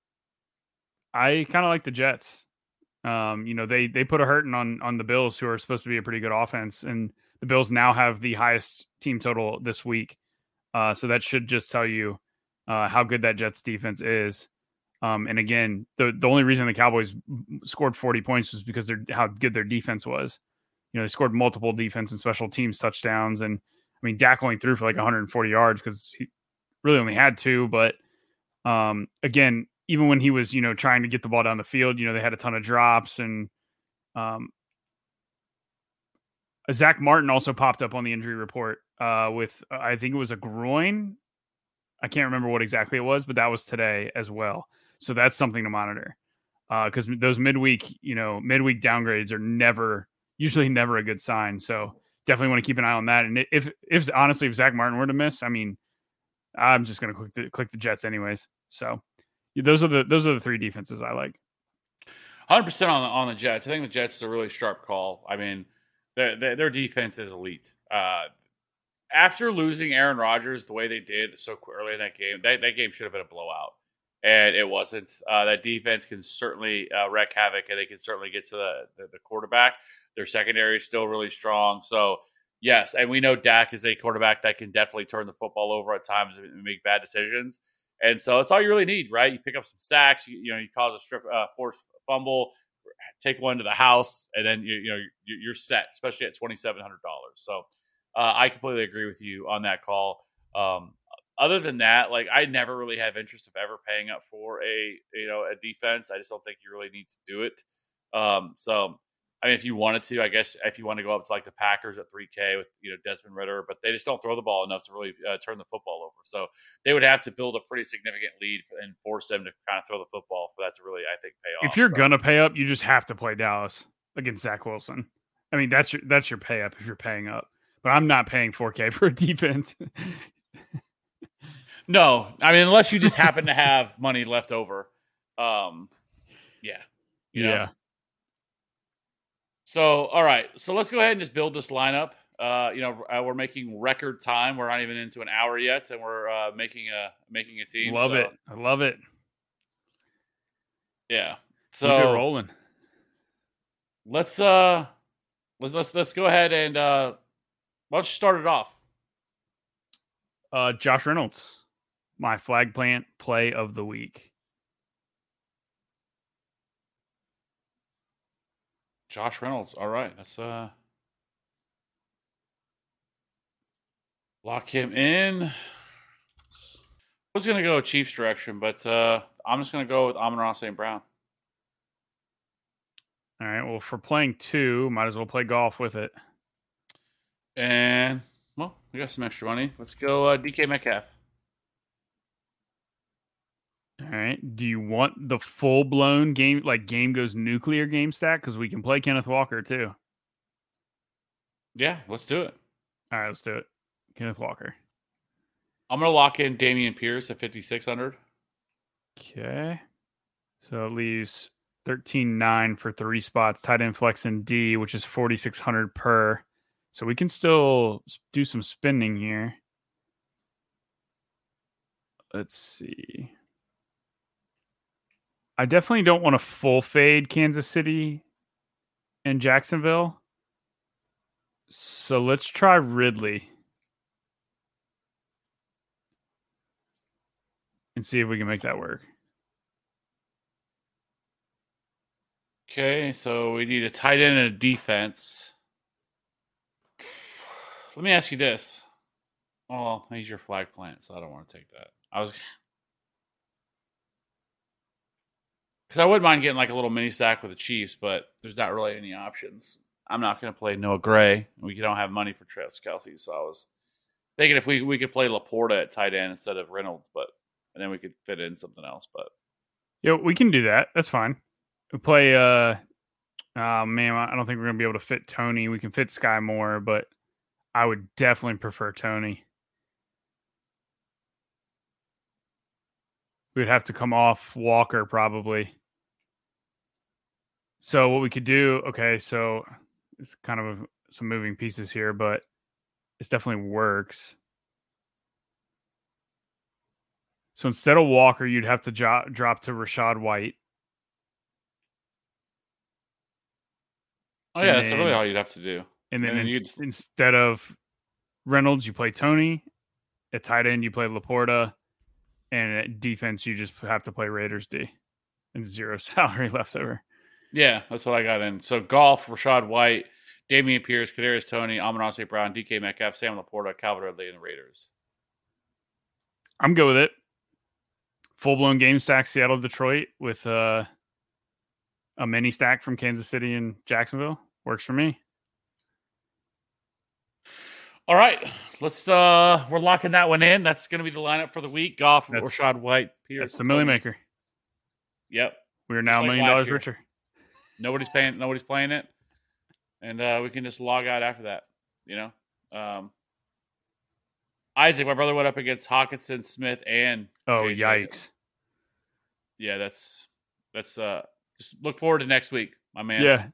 C: I kind of like the Jets. Um, you know, they they put a hurting on on the Bills, who are supposed to be a pretty good offense, and the Bills now have the highest team total this week. Uh, so that should just tell you uh, how good that Jets defense is. Um, and again, the the only reason the Cowboys scored forty points was because they're how good their defense was. You know, they scored multiple defense and special teams touchdowns, and I mean, Dak only threw for like one hundred forty yards because he really only had two. But um, again, even when he was, you know, trying to get the ball down the field, you know, they had a ton of drops, and um, Zach Martin also popped up on the injury report uh, with, I think it was a groin. I can't remember what exactly it was, but that was today as well. So that's something to monitor because uh, those midweek, you know, midweek downgrades are never, usually never a good sign. So definitely want to keep an eye on that. And if, if honestly, if Zach Martin were to miss, I mean, I'm just going to click the, click the Jets anyways. So those are the, those are the three defenses I like.
B: one hundred percent on the, on the Jets. I think the Jets is a really sharp call. I mean, their, their, their defense is elite. Uh, after losing Aaron Rodgers the way they did so early in that game, that, that game should have been a blowout. And it wasn't. Uh, that defense can certainly uh, wreak havoc, and they can certainly get to the, the, the quarterback. Their secondary is still really strong. So, yes, and we know Dak is a quarterback that can definitely turn the football over at times and make bad decisions. And so that's all you really need, right? You pick up some sacks, you, you know, you cause a strip, uh, force fumble, take one to the house, and then you, you know you're, you're set, especially at twenty-seven hundred dollars. So uh, I completely agree with you on that call. Um, other than that, like I never really have interest of ever paying up for a you know a defense. I just don't think you really need to do it. Um, so. I mean, if you wanted to, I guess if you want to go up to like the Packers at three K with, you know, Desmond Ridder, but they just don't throw the ball enough to really uh, turn the football over. So they would have to build a pretty significant lead and force them to kind of throw the football for that to really, I think, pay off.
C: If you're
B: so.
C: going to pay up, you just have to play Dallas against Zach Wilson. I mean, that's your, that's your pay up if you're paying up, but I'm not paying four K for a defense.
B: No, I mean, unless you just happen to have money left over. Um, yeah. You know?
C: Yeah.
B: So, all right. So let's go ahead and just build this lineup. Uh, you know, uh, we're making record time. We're not even into an hour yet, and we're uh, making a making a team.
C: Love
B: so.
C: it. I love it.
B: Yeah.
C: Keep it
B: So
C: rolling.
B: let's uh let's let's let's go ahead and uh why don't you start it off?
C: Uh, Josh Reynolds, my flag plant play of the week.
B: Josh Reynolds. All right, let's uh lock him in. I was gonna go Chiefs direction, but uh I'm just gonna go with Amon-Ra Saint Brown.
C: All right. Well, for playing two, might as well play golf with it.
B: And well, we got some extra money. Let's go uh, D K Metcalf.
C: All right. Do you want the full blown game, like game goes nuclear game stack? Because we can play Kenneth Walker too.
B: Yeah, let's do it.
C: All right, let's do it. Kenneth Walker.
B: I'm gonna lock in Damian Pierce at fifty-six hundred.
C: Okay. So it leaves thirteen nine for three spots. Tight end flex in D, which is forty-six hundred per. So we can still do some spending here. Let's see. I definitely don't want to full fade Kansas City and Jacksonville. So let's try Ridley and see if we can make that work.
B: Okay, so we need a tight end and a defense. Let me ask you this. Oh, he's your flag plant, so I don't want to take that. I was because I wouldn't mind getting like a little mini stack with the Chiefs, but there's not really any options. I'm not going to play Noah Gray. We don't have money for Travis Kelce, so I was thinking if we we could play Laporta at tight end instead of Reynolds, but and then we could fit in something else. But
C: yeah, we can do that. That's fine. We play. Uh, oh man, I don't think we're gonna be able to fit Tony. We can fit Sky Moore, but I would definitely prefer Tony. We'd have to come off Walker probably. So what we could do, okay, so it's kind of a, some moving pieces here, but it definitely works. So instead of Walker, you'd have to jo- drop to Rachaad White.
B: oh yeah,
C: And
B: that's
C: then-
B: really all you'd have to do.
C: And then
B: And
C: ins-
B: you'd-
C: instead of Reynolds, you play Tony. At tight end, you play Laporta. And at defense, you just have to play Raiders D. And zero salary left over.
B: Yeah, that's what I got in. So golf, Rachaad White, Damian Pierce, Kadarius Toney, Amon-Ra Saint Brown, D K Metcalf, Sam Laporta, Calvin Ridley, and the Raiders.
C: I'm good with it. Full-blown game stack, Seattle, Detroit, with uh, a mini stack from Kansas City and Jacksonville. Works for me.
B: All right, let's. uh We're locking that one in. That's going to be the lineup for the week. Golf,
C: That's-
B: Rachaad White, Pierce.
C: That's the Millie
B: Toney.
C: Maker.
B: Yep.
C: We are now
B: Just
C: a
B: like
C: million
B: last
C: dollars
B: year.
C: richer.
B: Nobody's paying. Nobody's playing it, and uh we can just log out after that. You know. Um Isaac, my brother, went up against Hawkinson, Smith, and
C: Oh,
B: J J.
C: yikes.
B: Yeah, that's that's. uh Just look forward to next week, my man.
C: Yeah.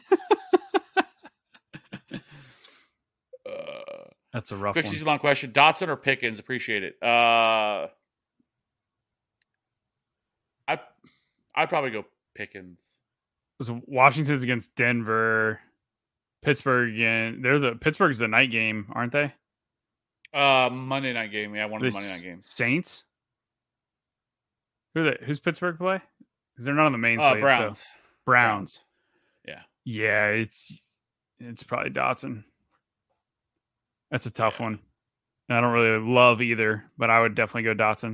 B: Uh,
C: That's a rough
B: quick
C: one.
B: season long question: Dotson or Pickens? Appreciate it. Uh, I I'd probably go Pickens.
C: So Washington's against Denver. Pittsburgh again. They're the Pittsburgh's the night game, aren't they?
B: Uh, Monday night game. Yeah, one of the
C: The
B: Monday night games.
C: Saints. Who are they? Who's Pittsburgh play? Because they're not on the main
B: Uh,
C: slate. so-
B: Browns.
C: Browns.
B: Yeah.
C: Yeah, it's it's probably Dotson. That's a tough
B: Yeah.
C: one. And I don't really love either, but I would definitely go Dotson.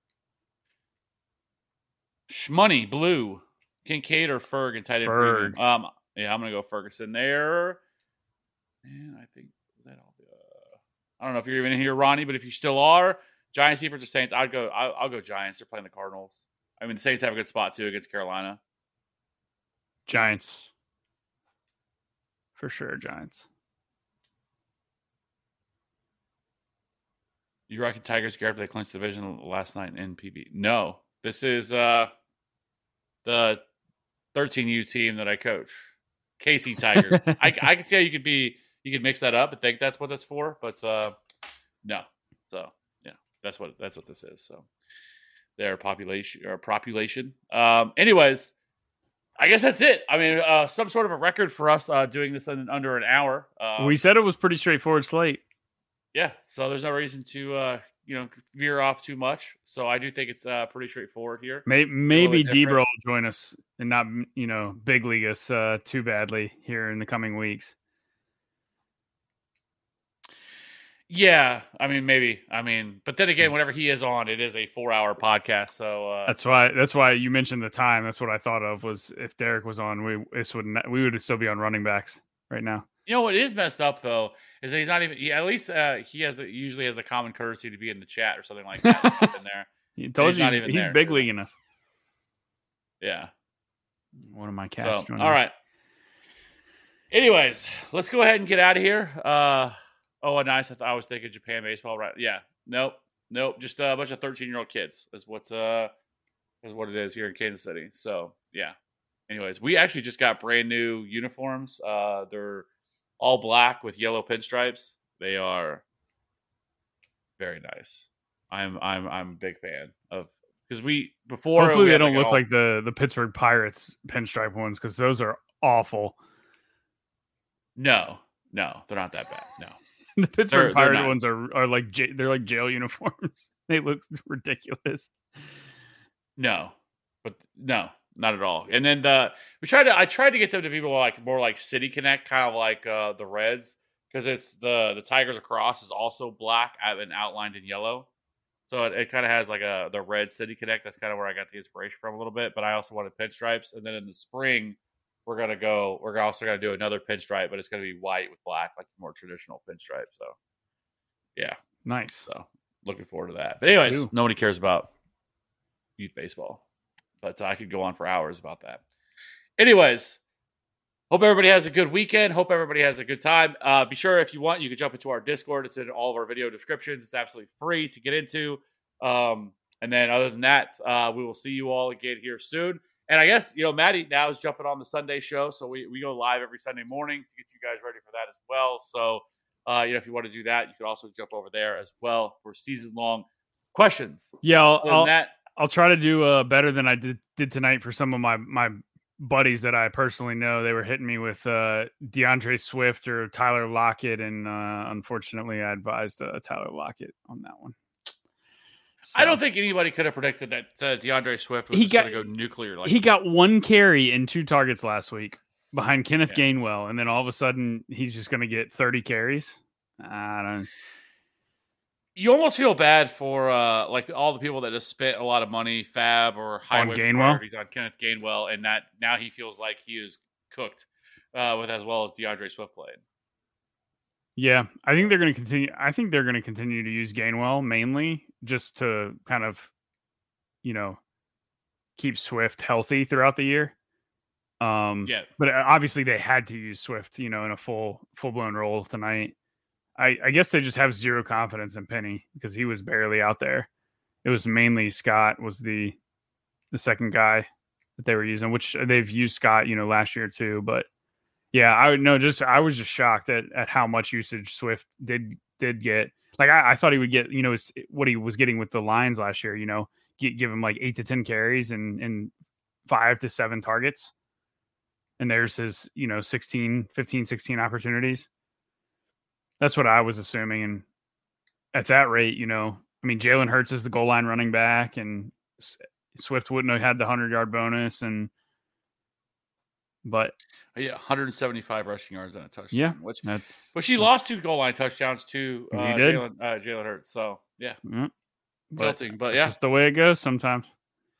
B: Shmoney, Blue, Kincaid or Ferg and tight end
C: Ferg.
B: premium. Um, yeah, I'm gonna go Ferguson there. And I think that all. Uh, I don't know if you're even in here, Ronnie, but if you still are, Giants defense or Saints, I'd go. I'll, I'll go Giants. They're playing the Cardinals. I mean, the Saints have a good spot too against Carolina.
C: Giants. For sure, Giants.
B: You reckon Tigers care if they clinched the division last night in N P B? No. This is uh, the thirteen U team that I coach. K C Tigers. I, I can see how you could be, you could mix that up and think that's what that's for, but uh, no. So yeah, that's what that's what this is. So their population or population. Um, anyways, I guess that's it. I mean, uh, some sort of a record for us uh, doing this in under an hour. Uh,
C: we said it was pretty straightforward slate.
B: Yeah, so there's no reason to uh, you know veer off too much. So I do think it's uh, pretty straightforward here.
C: Maybe, maybe Debro will join us and not you know big league us uh, too badly here in the coming weeks.
B: Yeah, I mean, maybe. I mean, but then again, whenever he is on, it is a four-hour podcast. So uh,
C: that's why. That's why you mentioned the time. That's what I thought of was if Derek was on, we this would we would still be on running backs right now.
B: You know what is messed up though is that he's not even. He, at least uh, he has the, usually has a common courtesy to be in the chat or something like that. in there,
C: he told
B: he's
C: you
B: not
C: he's,
B: even
C: he's
B: there.
C: big leaguing us.
B: Yeah.
C: One of my cats.
B: So, all right. Anyways, let's go ahead and get out of here. Uh, Oh, nice. I, th- I was thinking Japan baseball, right? Yeah. Nope. Nope. Just a bunch of thirteen-year-old kids is what's uh is what it is here in Kansas City. So yeah. Anyways, we actually just got brand new uniforms. Uh, they're all black with yellow pinstripes. They are very nice. I'm I'm I'm a big fan of because we before
C: hopefully
B: we
C: they
B: had,
C: don't
B: like,
C: look
B: all,
C: like the the Pittsburgh Pirates pinstripe ones because those are awful.
B: No, no, they're not that bad. No.
C: The Pittsburgh
B: They're- they're
C: Pirate
B: not.
C: ones are are like j- they're like jail uniforms. They look ridiculous.
B: No, but no, not at all. And then the we tried to I tried to get them to people like more like City Connect, kind of like uh, the Reds, because it's the the Tigers across is also black and outlined in yellow. So it, it kind of has like a the Red City Connect. That's kind of where I got the inspiration from a little bit. But I also wanted pinstripes, and then in the spring we're gonna go. We're also gonna do another pinstripe, but it's gonna be white with black, like more traditional pinstripe. So yeah,
C: Nice.
B: so looking forward to that. But anyways,
C: Ooh.
B: nobody cares about youth baseball, but I could go on for hours about that. Anyways, hope everybody has a good weekend. Hope everybody has a good time. Uh, be sure if you want, you can jump into our Discord. It's in all of our video descriptions. It's absolutely free to get into. Um, and then other than that, uh, we will see you all again here soon. And I guess, you know, Maddie now is jumping on the Sunday show. So we, we go live every Sunday morning to get you guys ready for that as well. So, uh, you know, if you want to do that, you can also jump over there as well for season long questions.
C: Yeah, I'll,
B: Other than
C: I'll,
B: that,
C: I'll try to do uh, better than I did, did tonight for some of my, my buddies that I personally know. They were hitting me with uh, DeAndre Swift or Tyler Lockett, and uh, unfortunately, I advised uh, Tyler Lockett on that one. So,
B: I don't think anybody could have predicted that uh, DeAndre Swift was
C: He
B: just
C: got-
B: going to go nuclear. Like
C: he got one carry and two targets last week behind Kenneth
B: Yeah.
C: Gainwell, and then all of a sudden he's just going to get thirty carries. I don't.
B: You almost feel bad for uh, like all the people that just spent a lot of money, Fab or highway
C: Gainwell?
B: priorities on Kenneth Gainwell, and that now he feels like he is cooked uh, with as well as DeAndre Swift played.
C: Yeah, I think they're going to continue. I think they're going to continue to use Gainwell mainly just to kind of, you know, keep Swift healthy throughout the year. Um,
B: Yeah,
C: but obviously they had to use Swift, you know, in a full full blown role tonight. I, I guess they just have zero confidence in Penny because he was barely out there. It was mainly Scott was the the second guy that they were using, which they've used Scott, you know, last year too. But yeah, I would know. Just I was just shocked at, at how much usage Swift did did get. Like I, I thought he would get, you know, his, what he was getting with the Lions last year. You know, get, give him like eight to ten carries and and five to seven targets. And there's his, you know, sixteen, fifteen, sixteen opportunities. That's what I was assuming. And at that rate, you know, I mean, Jalen Hurts is the goal line running back, and S- Swift wouldn't have had the hundred yard bonus. And, but
B: yeah, one hundred seventy-five rushing yards and a touchdown.
C: yeah,
B: which
C: that's,
B: which he lost two goal line touchdowns to uh,
C: He did.
B: Jalen uh, Jalen Hurts. So yeah,
C: mm, but
B: tilting, but
C: it's
B: yeah,
C: just the way it goes sometimes.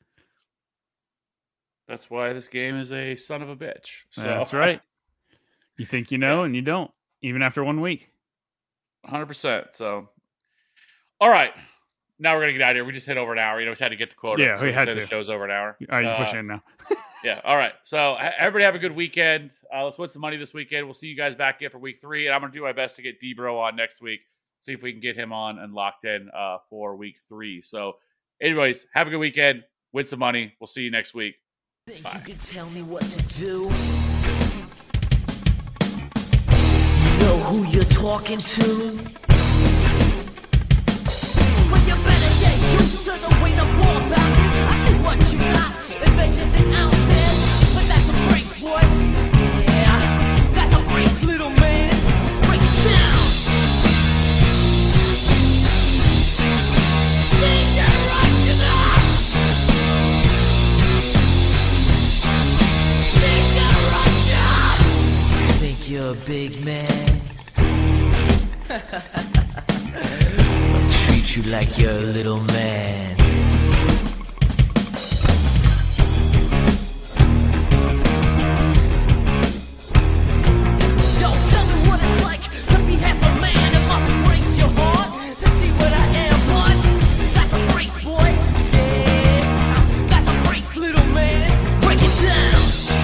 B: that's why this game is a son of a bitch. So
C: That's right. You think you know, and you don't, even after one week.
B: one hundred percent. So, all right. Now we're going to get out of here. We just hit over an hour. You know, we just had to get the quota.
C: Yeah,
B: so
C: we
B: can
C: had
B: say
C: to.
B: The show's over an hour.
C: All right, you
B: Uh,
C: push in now.
B: Yeah. All right. So, ha- everybody have a good weekend. Uh, let's win some money this weekend. We'll see you guys back in for week three. And I'm going to do my best to get Debro on next week. See if we can get him on and locked in uh, for week three. So, anyways, have a good weekend. Win some money. We'll see you next week.
A: Think
B: Bye.
A: you can tell me what to do? You know who you're talking to? Well, you better get used to the way the ball bounces. I see what you got, inventions and ounces, but that's big man. I'll treat you like you're a little man. Yo, tell me what it's like to be half a man. It must break your heart to see what I am, but that's a race, boy. Yeah, that's a race, little man. Break it down.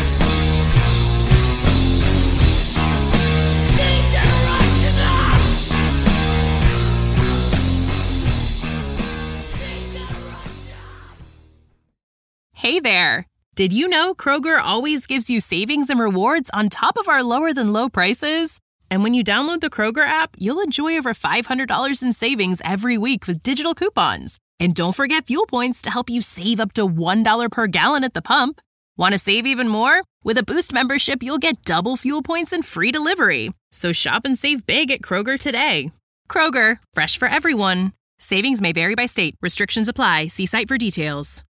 D: Hey there! Did you know Kroger always gives you savings and rewards on top of our lower-than-low prices? And when you download the Kroger app, you'll enjoy over five hundred dollars in savings every week with digital coupons. And don't forget fuel points to help you save up to one dollar per gallon at the pump. Want to save even more? With a Boost membership, you'll get double fuel points and free delivery. So shop and save big at Kroger today. Kroger, fresh for everyone. Savings may vary by state. Restrictions apply. See site for details.